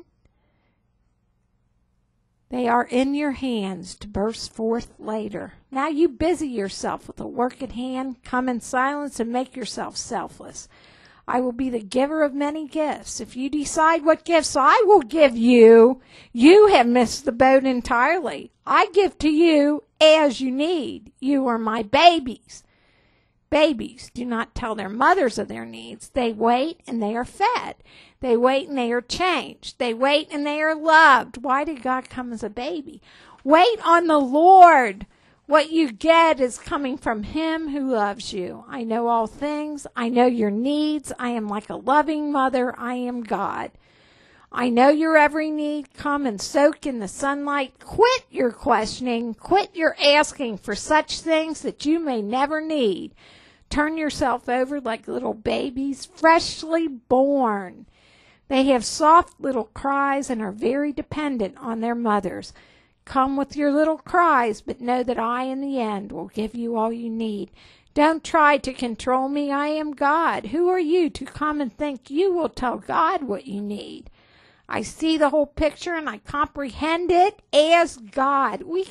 They are in your hands to burst forth later. Now you busy yourself with the work at hand. Come in silence and make yourself selfless. I will be the giver of many gifts. If you decide what gifts I will give you, you have missed the boat entirely. I give to you as you need. You are my babies. Babies do not tell their mothers of their needs. They wait and they are fed. They wait and they are changed. They wait and they are loved. Why did God come as a baby? Wait on the Lord. What you get is coming from Him who loves you. I know all things. I know your needs. I am like a loving mother. I am God. I know your every need. Come and soak in the sunlight. Quit your questioning. Quit your asking for such things that you may never need. Turn yourself over like little babies, freshly born. They have soft little cries and are very dependent on their mothers. Come with your little cries, but know that I, in the end, will give you all you need. Don't try to control me. I am God. Who are you to come and think you will tell God what you need? I see the whole picture and I comprehend it as God. We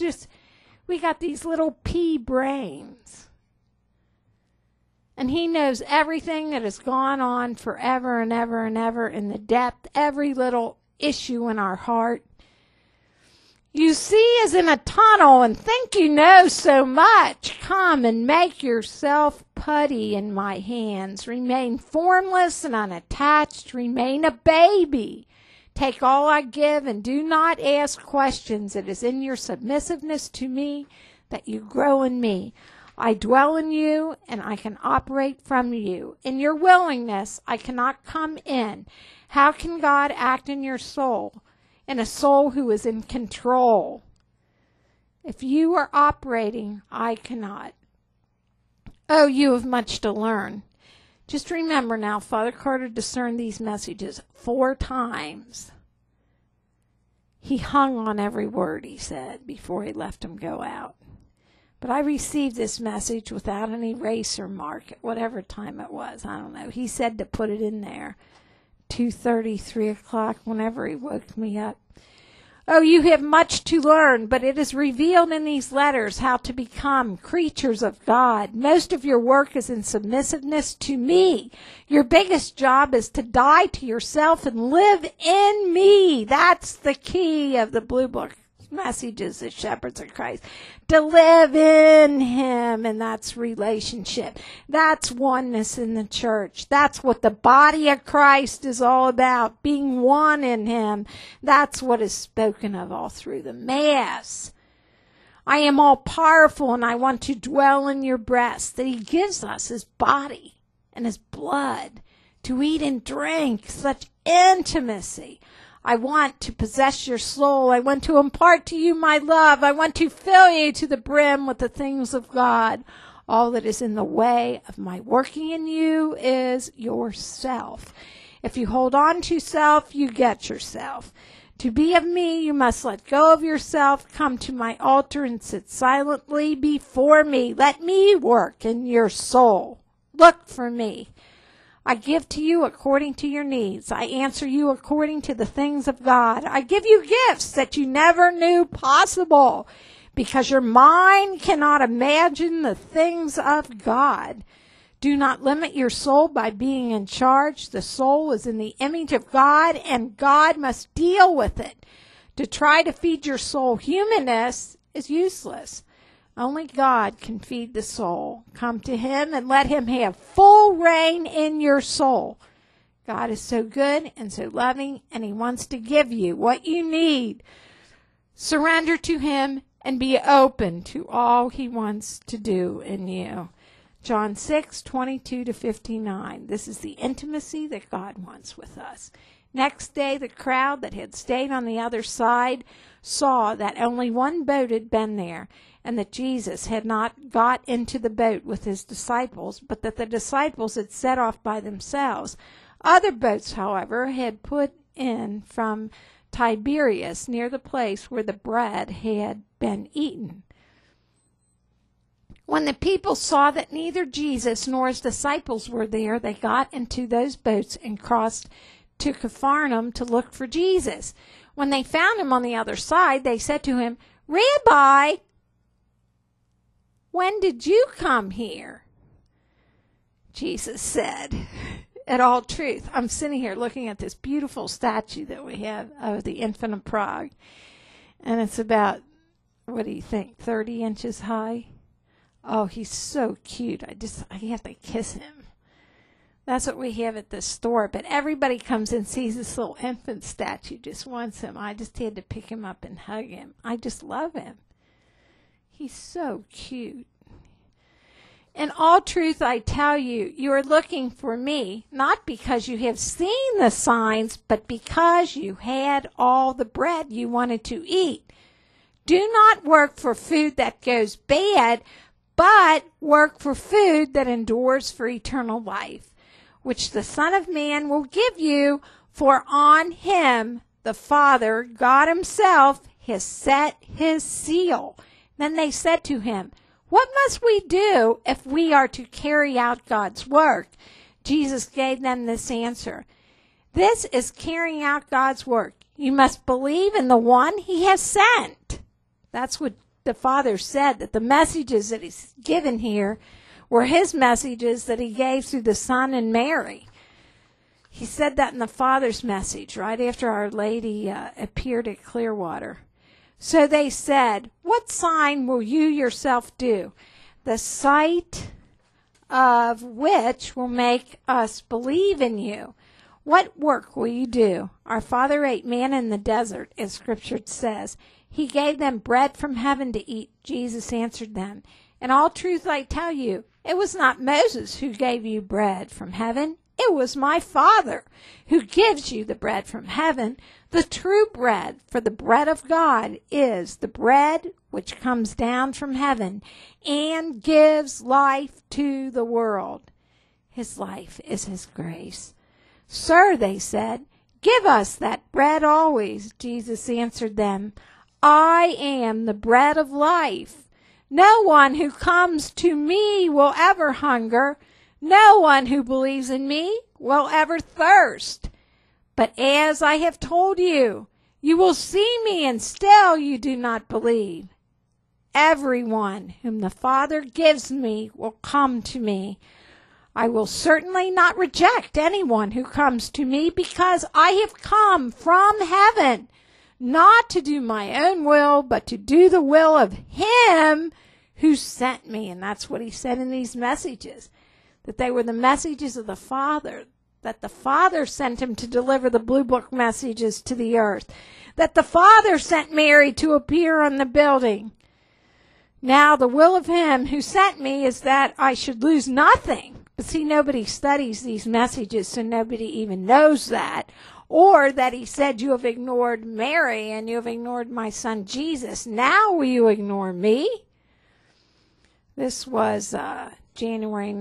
got these little pea brains. And He knows everything that has gone on forever and ever and ever in the depth, every little issue in our heart. You see as in a tunnel and think you know so much. Come and make yourself putty in my hands. Remain formless and unattached. Remain a baby. Take all I give and do not ask questions. It is in your submissiveness to me that you grow in me. I dwell in you and I can operate from you. In your willingness, I cannot come in. How can God act in your soul? In a soul who is in control. If you are operating, I cannot. Oh, you have much to learn. Just remember now, Father Carter discerned these messages 4 times. He hung on every word he said before he left him go out. But I received this message without an eraser mark at whatever time it was. I don't know. He said to put it in there. 2:30, 3 o'clock, whenever he woke me up. Oh, you have much to learn, but it is revealed in these letters how to become creatures of God. Most of your work is in submissiveness to me. Your biggest job is to die to yourself and live in me. That's the key of the Blue Book messages as shepherds of Christ. To live in Him, and that's relationship. That's oneness in the church. That's what the body of Christ is all about, being one in Him. That's what is spoken of all through the Mass. I am all powerful and I want to dwell in your breast. That He gives us His body and His blood to eat and drink, such intimacy. I want to possess your soul. I want to impart to you my love. I want to fill you to the brim with the things of God. All that is in the way of my working in you is yourself. If you hold on to self, you get yourself. To be of me, you must let go of yourself. Come to my altar and sit silently before me. Let me work in your soul. Look for me. I give to you according to your needs. I answer you according to the things of God. I give you gifts that you never knew possible because your mind cannot imagine the things of God. Do not limit your soul by being in charge. The soul is in the image of God and God must deal with it. To try to feed your soul humanness is useless. Only God can feed the soul. Come to Him and let Him have full reign in your soul. God is so good and so loving, and He wants to give you what you need. Surrender to Him and be open to all He wants to do in you. John 6:22-59. This is the intimacy that God wants with us. Next day, the crowd that had stayed on the other side saw that only one boat had been there, and that Jesus had not got into the boat with His disciples, but that the disciples had set off by themselves. Other boats, however, had put in from Tiberias, near the place where the bread had been eaten. When the people saw that neither Jesus nor his disciples were there, they got into those boats and crossed to Capharnaum to look for Jesus. When they found him on the other side, they said to him, "Rabbi, when did you come here?" Jesus said, "In all truth," I'm sitting here looking at this beautiful statue that we have of the Infant of Prague. And it's about, what do you think, 30 inches high? Oh, he's so cute. I have to kiss him. That's what we have at the store. But everybody comes and sees this little infant statue, just wants him. I just had to pick him up and hug him. I just love him. He's so cute. "In all truth, I tell you, you are looking for me, not because you have seen the signs, but because you had all the bread you wanted to eat. Do not work for food that goes bad, but work for food that endures for eternal life, which the Son of Man will give you, for on him the Father, God himself, has set his seal." Then they said to him, "What must we do if we are to carry out God's work?" Jesus gave them this answer: "This is carrying out God's work. You must believe in the one he has sent." That's what the Father said, that the messages that he's given here were his messages that he gave through the Son and Mary. He said that in the Father's message right after Our Lady appeared at Clearwater. So they said, "What sign will you yourself do? The sight of which will make us believe in you. What work will you do? Our father ate manna in the desert, as Scripture says. He gave them bread from heaven to eat." Jesus answered them, "In all truth I tell you, it was not Moses who gave you bread from heaven. It was my Father who gives you the bread from heaven, the true bread. For the bread of God is the bread which comes down from heaven and gives life to the world. His life is his grace." "Sir," they said, "give us that bread always." Jesus answered them, "I am the bread of life. No one who comes to me will ever hunger. No one who believes in me will ever thirst. But as I have told you, you will see me and still you do not believe. Everyone whom the Father gives me will come to me. I will certainly not reject anyone who comes to me, because I have come from heaven, not to do my own will, but to do the will of him who sent me." And that's what he said in these messages, that they were the messages of the Father, that the Father sent him to deliver the Blue Book messages to the earth, that the Father sent Mary to appear on the building. Now the will of him who sent me is that I should lose nothing. But see, nobody studies these messages, so nobody even knows that. Or that he said, "You have ignored Mary and you have ignored my son Jesus. Now will you ignore me?" This was January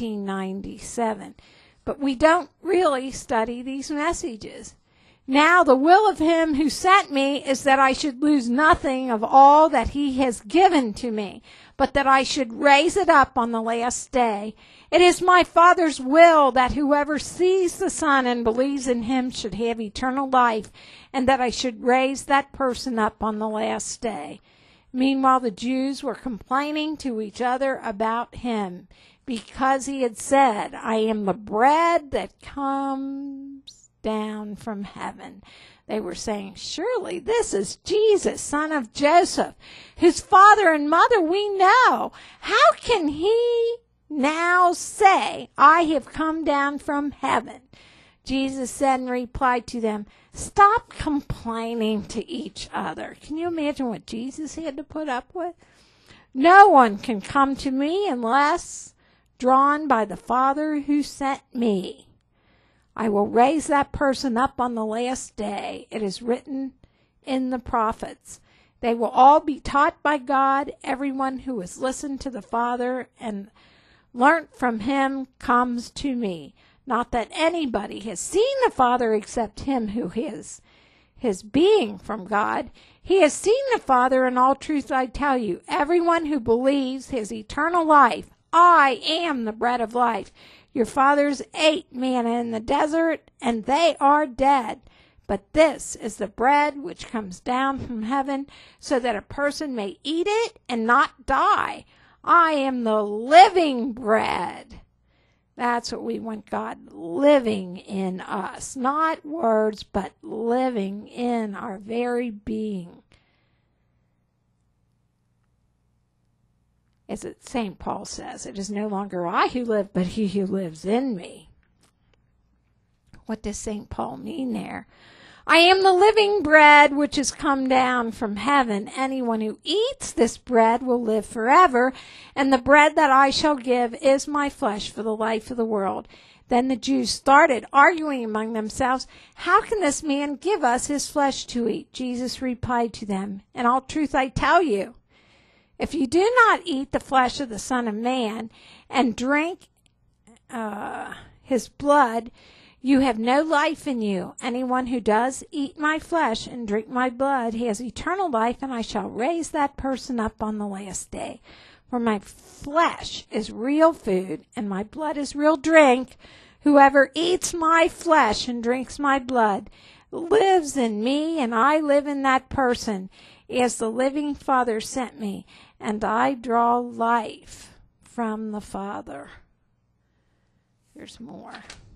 1997. But we don't really study these messages. "Now the will of him who sent me is that I should lose nothing of all that he has given to me, but that I should raise it up on the last day. It is my Father's will that whoever sees the Son and believes in him should have eternal life, and that I should raise that person up on the last day." Meanwhile, the Jews were complaining to each other about him, because he had said, "I am the bread that comes down from heaven." They were saying, "Surely this is Jesus, son of Joseph, whose father and mother we know. How can he now say, 'I have come down from heaven'?" Jesus said in reply to them, "Stop complaining to each other." Can you imagine what Jesus had to put up with? "No one can come to me unless drawn by the Father who sent me. I will raise that person up on the last day. It is written in the prophets. They will all be taught by God. Everyone who has listened to the Father and learnt from him comes to me. Not that anybody has seen the Father except him who has his being from God. He has seen the Father. In all truth I tell you, everyone who believes has eternal life. I am the bread of life. Your fathers ate manna in the desert, and they are dead. But this is the bread which comes down from heaven, so that a person may eat it and not die. I am the living bread. That's what we want God living in us. Not words, but living in our very being. As St. Paul says, it is no longer I who live, but he who lives in me. What does St. Paul mean there? I am the living bread which has come down from heaven. Anyone who eats this bread will live forever, and the bread that I shall give is my flesh for the life of the world. Then the Jews started arguing among themselves, how can this man give us his flesh to eat? Jesus replied to them, in all truth I tell you, if you do not eat the flesh of the Son of Man and drink his blood, you have no life in you. Anyone who does eat my flesh and drink my blood has eternal life, and I shall raise that person up on the last day. For my flesh is real food, and my blood is real drink. Whoever eats my flesh and drinks my blood lives in me, and I live in that person, as the living Father sent me, and I draw life from the Father. Here's more.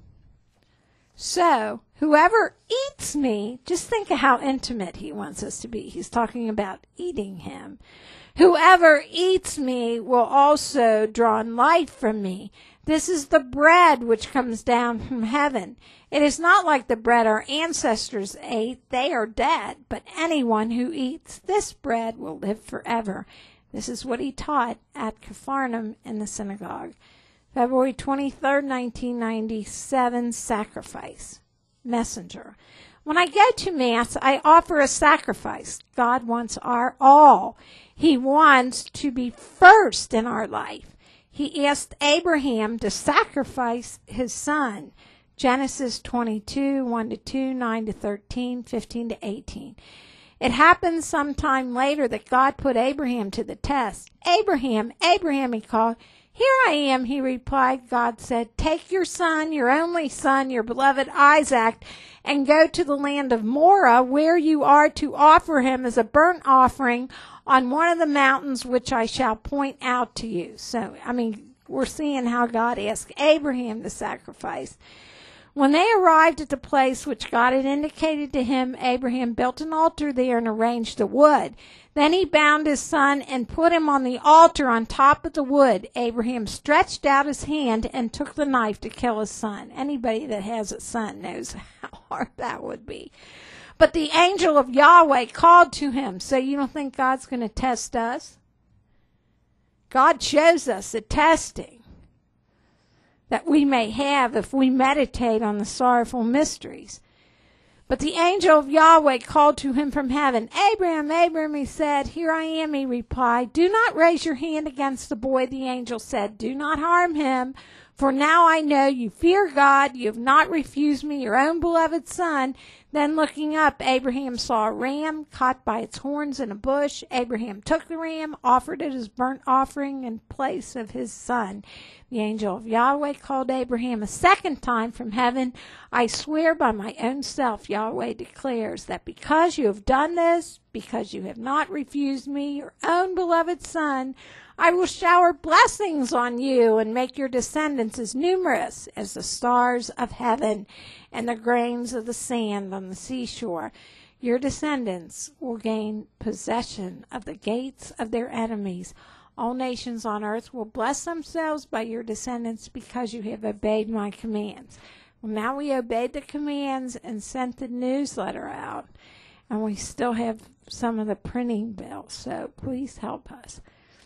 So, whoever eats me, just think of how intimate he wants us to be. He's talking about eating him. Whoever eats me will also draw life from me. This is the bread which comes down from heaven. It is not like the bread our ancestors ate. They are dead. But anyone who eats this bread will live forever. This is what he taught at Capharnaum in the synagogue. February 23rd, 1997, sacrifice. Messenger. When I go to Mass, I offer a sacrifice. God wants our all. He wants to be first in our life. He asked Abraham to sacrifice his son. Genesis 22, 1-2, 9-13, 15-18. It happened sometime later that God put Abraham to the test. Abraham, Abraham, he called. Here I am, he replied. God said, take your son, your only son, your beloved Isaac, and go to the land of Moriah, where you are to offer him as a burnt offering on one of the mountains which I shall point out to you. So, we're seeing how God asked Abraham to sacrifice. When they arrived at the place which God had indicated to him, Abraham built an altar there and arranged the wood. Then he bound his son and put him on the altar on top of the wood. Abraham stretched out his hand and took the knife to kill his son. Anybody that has a son knows how hard that would be. But the angel of Yahweh called to him. So you don't think God's going to test us? God shows us the testing that we may have if we meditate on the sorrowful mysteries. But the angel of Yahweh called to him from heaven. Abraham, Abraham, he said. Here I am, he replied. Do not raise your hand against the boy, the angel said. Do not harm him, for now I know you fear God. You have not refused me, your own beloved son. Then looking up, Abraham saw a ram caught by its horns in a bush. Abraham took the ram, offered it as burnt offering in place of his son. The angel of Yahweh called Abraham a second time from heaven. I swear by my own self, Yahweh declares, that because you have done this, because you have not refused me, your own beloved son, I will shower blessings on you and make your descendants as numerous as the stars of heaven and the grains of the sand on the seashore. Your descendants will gain possession of the gates of their enemies. All nations on earth will bless themselves by your descendants because you have obeyed my commands. Well, now we obeyed the commands and sent the newsletter out, and we still have some of the printing bills, so please help us.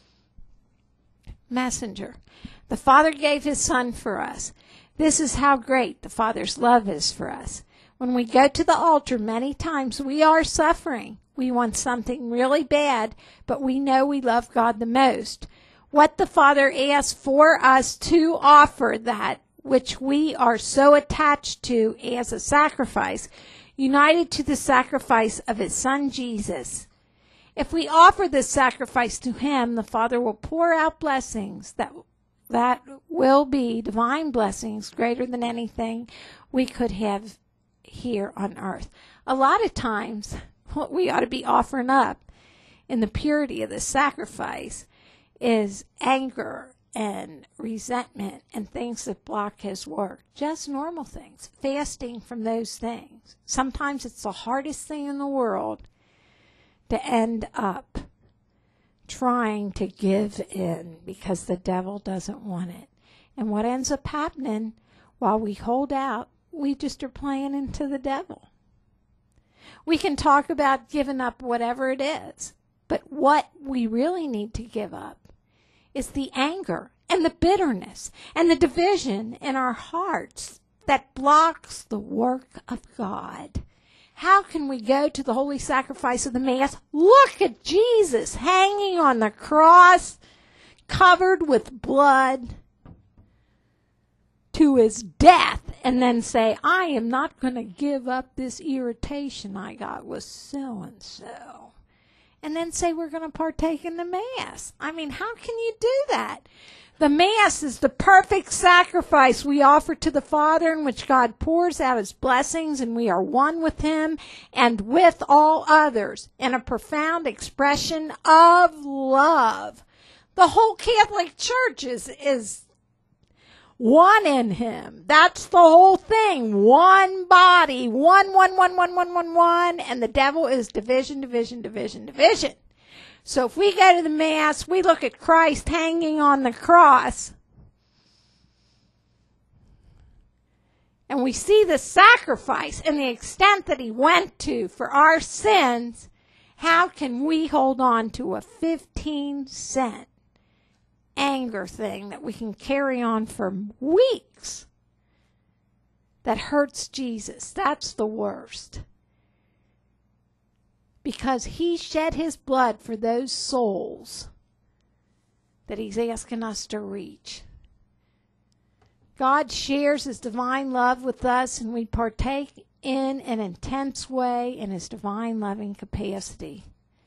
Messenger. The Father gave his Son for us. This is how great the Father's love is for us. When we go to the altar, many times we are suffering. We want something really bad, but we know we love God the most. What the Father asks for us to offer, that which we are so attached to as a sacrifice, united to the sacrifice of his Son Jesus. If we offer this sacrifice to him, the Father will pour out blessings that will be divine blessings greater than anything we could have here on earth. A lot of times, what we ought to be offering up in the purity of the sacrifice is anger and resentment and things that block his work. Just normal things. Fasting from those things. Sometimes it's the hardest thing in the world to end up trying to give in because the devil doesn't want it. And what ends up happening while we hold out, we just are playing into the devil. We can talk about giving up whatever it is, but what we really need to give up is the anger and the bitterness and the division in our hearts that blocks the work of God. How can we go to the holy sacrifice of the Mass? Look at Jesus hanging on the cross, covered with blood, to his death, and then say, I am not going to give up this irritation I got with so-and-so. And then say we're going to partake in the Mass. I mean, how can you do that? The Mass is the perfect sacrifice we offer to the Father in which God pours out his blessings and we are one with him and with all others in a profound expression of love. The whole Catholic Church is one in him. That's the whole thing. One body. One. And the devil is division. So if we go to the Mass, we look at Christ hanging on the cross, and we see the sacrifice and the extent that he went to for our sins. How can we hold on to a 15-cent anger thing that we can carry on for weeks that hurts Jesus? That's the worst. Because he shed his blood for those souls that he's asking us to reach. God shares his divine love with us, and we partake in an intense way in his divine loving capacity.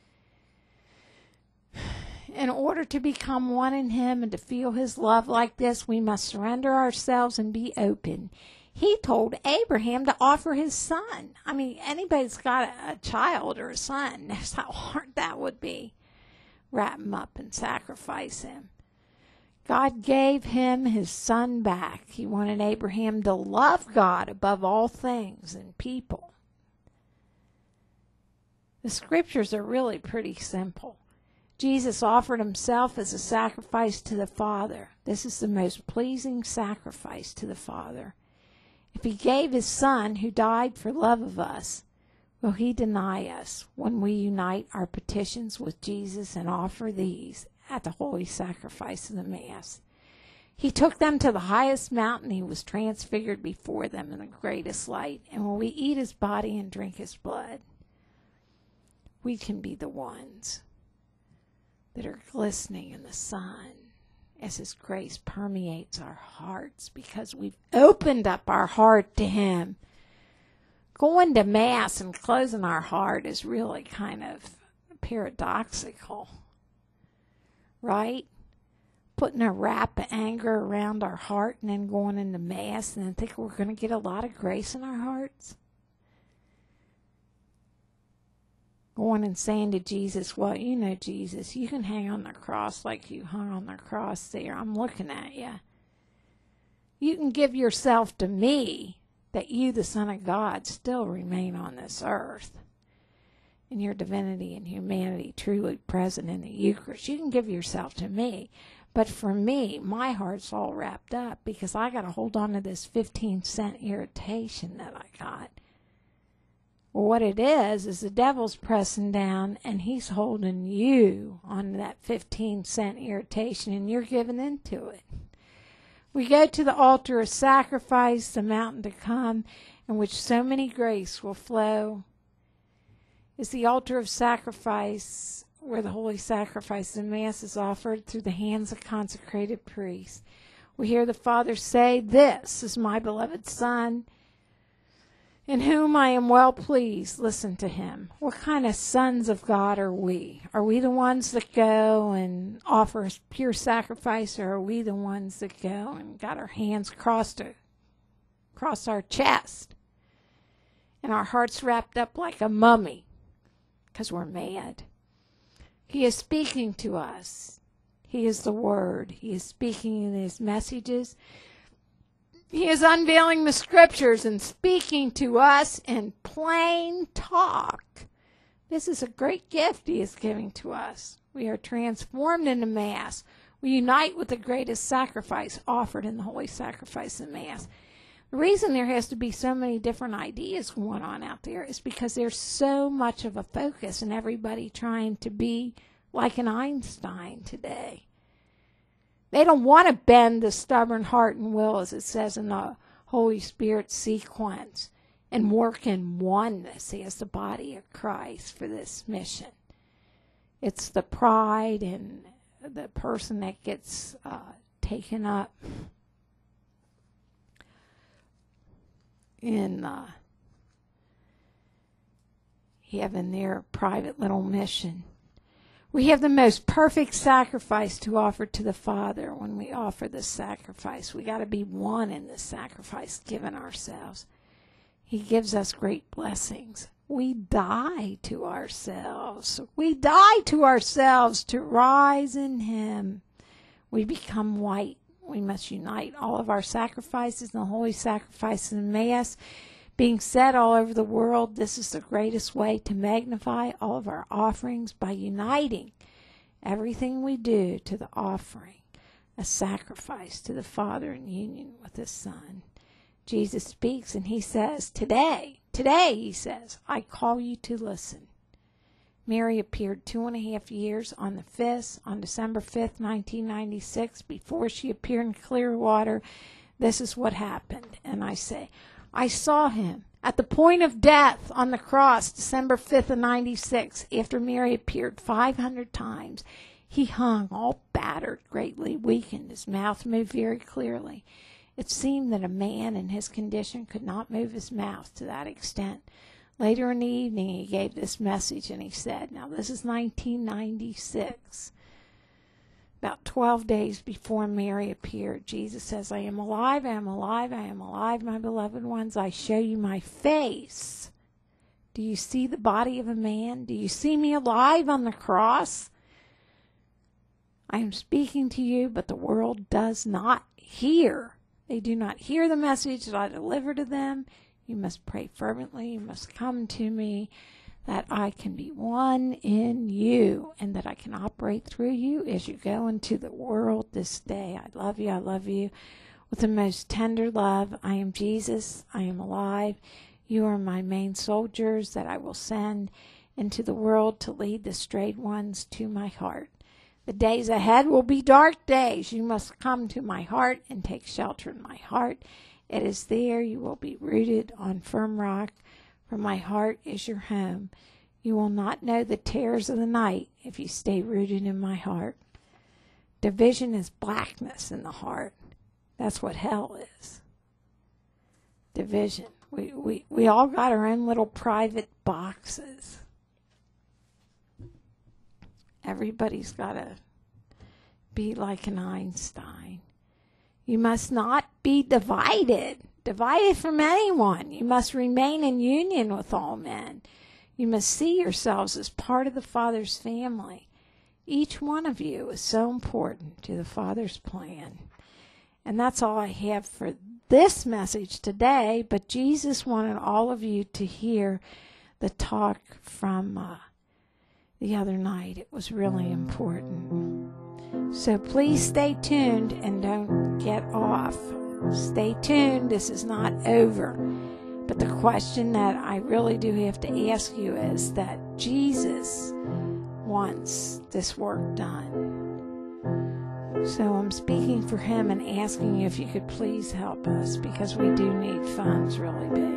In order to become one in him and to feel his love like this, we must surrender ourselves and be open. He told Abraham to offer his son. I mean, anybody that's got a child or a son knows how hard that would be. Wrap him up and sacrifice him. God gave him his son back. He wanted Abraham to love God above all things and people. The scriptures are really pretty simple. Jesus offered himself as a sacrifice to the Father. This is the most pleasing sacrifice to the Father. If he gave his Son, who died for love of us, will he deny us when we unite our petitions with Jesus and offer these at the holy sacrifice of the Mass? He took them to the highest mountain. He was transfigured before them in the greatest light. And when we eat his body and drink his blood, we can be the ones that are glistening in the sun as his grace permeates our hearts because we've opened up our heart to him. Going to Mass and closing our heart is really kind of paradoxical, right? Putting a wrap of anger around our heart and then going into Mass and then think we're going to get a lot of grace in our hearts. Going and saying to Jesus, well, you know, Jesus, you can hang on the cross like you hung on the cross there. I'm looking at you. You can give yourself to me that you, the Son of God, still remain on this earth. And your divinity and humanity truly present in the Eucharist. You can give yourself to me. But for me, my heart's all wrapped up because I got to hold on to this 15-cent irritation that I got. Well, what it is the devil's pressing down and he's holding you on that 15-cent irritation and you're giving into it. We go to the altar of sacrifice, the mountain to come, in which so many grace will flow. Is the altar of sacrifice where the holy sacrifice of the Mass is offered through the hands of consecrated priests. We hear the Father say, "This is my beloved Son, in whom I am well pleased. Listen to him. What kind of sons of God are we? Are we the ones that go and offer pure sacrifice, or are we the ones that go and got our hands crossed across our chest and our hearts wrapped up like a mummy because we're mad? He is speaking to us. He is the Word. He is speaking in his messages. He is unveiling the scriptures and speaking to us in plain talk. This is a great gift he is giving to us. We are transformed in the Mass. We unite with the greatest sacrifice offered in the Holy Sacrifice in Mass. The reason there has to be so many different ideas going on out there is because there's so much of a focus and everybody trying to be like an Einstein today. They don't want to bend the stubborn heart and will, as it says in the Holy Spirit sequence, and work in oneness as the body of Christ for this mission. It's the pride and the person that gets taken up in having their private little mission. We have the most perfect sacrifice to offer to the Father when we offer this sacrifice. We got to be one in this sacrifice, given ourselves. He gives us great blessings. We die to ourselves. We die to ourselves to rise in him. We become white. We must unite all of our sacrifices in the holy sacrifice in the Mass. Being said all over the world, this is the greatest way to magnify all of our offerings by uniting everything we do to the offering, a sacrifice to the Father in union with his Son. Jesus speaks and he says, today, he says, I call you to listen. Mary appeared 2.5 years on December 5th, 1996, before she appeared in Clearwater. This is what happened. And I say, I saw him at the point of death on the cross, December 5th of 96, after Mary appeared 500 times. He hung all battered, greatly weakened. His mouth moved very clearly. It seemed that a man in his condition could not move his mouth to that extent. Later in the evening, he gave this message, and he said, now this is 1996. About 12 days before Mary appeared, Jesus says, I am alive, I am alive, I am alive, my beloved ones. I show you my face. Do you see the body of a man? Do you see me alive on the cross? I am speaking to you, but the world does not hear. They do not hear the message that I deliver to them. You must pray fervently. You must come to me, that I can be one in you and that I can operate through you as you go into the world this day. I love you with the most tender love. I am Jesus. I am alive. You are my main soldiers that I will send into the world to lead the strayed ones to my heart. The days ahead will be dark days. You must come to my heart and take shelter in my heart. It is there you will be rooted on firm rock. For my heart is your home. You will not know the terrors of the night if you stay rooted in my heart. Division is blackness in the heart. That's what hell is. Division. We all got our own little private boxes. Everybody's got to be like an Einstein. You must not be divided from anyone. You must remain in union with all men. You must see yourselves as part of the Father's family. Each one of you is so important to the Father's plan. And that's all I have for this message today, but Jesus wanted all of you to hear the talk from the other night. It was really important. So please stay tuned and don't get off. Stay tuned. This is not over. But the question that I really do have to ask you is that Jesus wants this work done. So I'm speaking for him and asking you if you could please help us, because we do need funds really bad.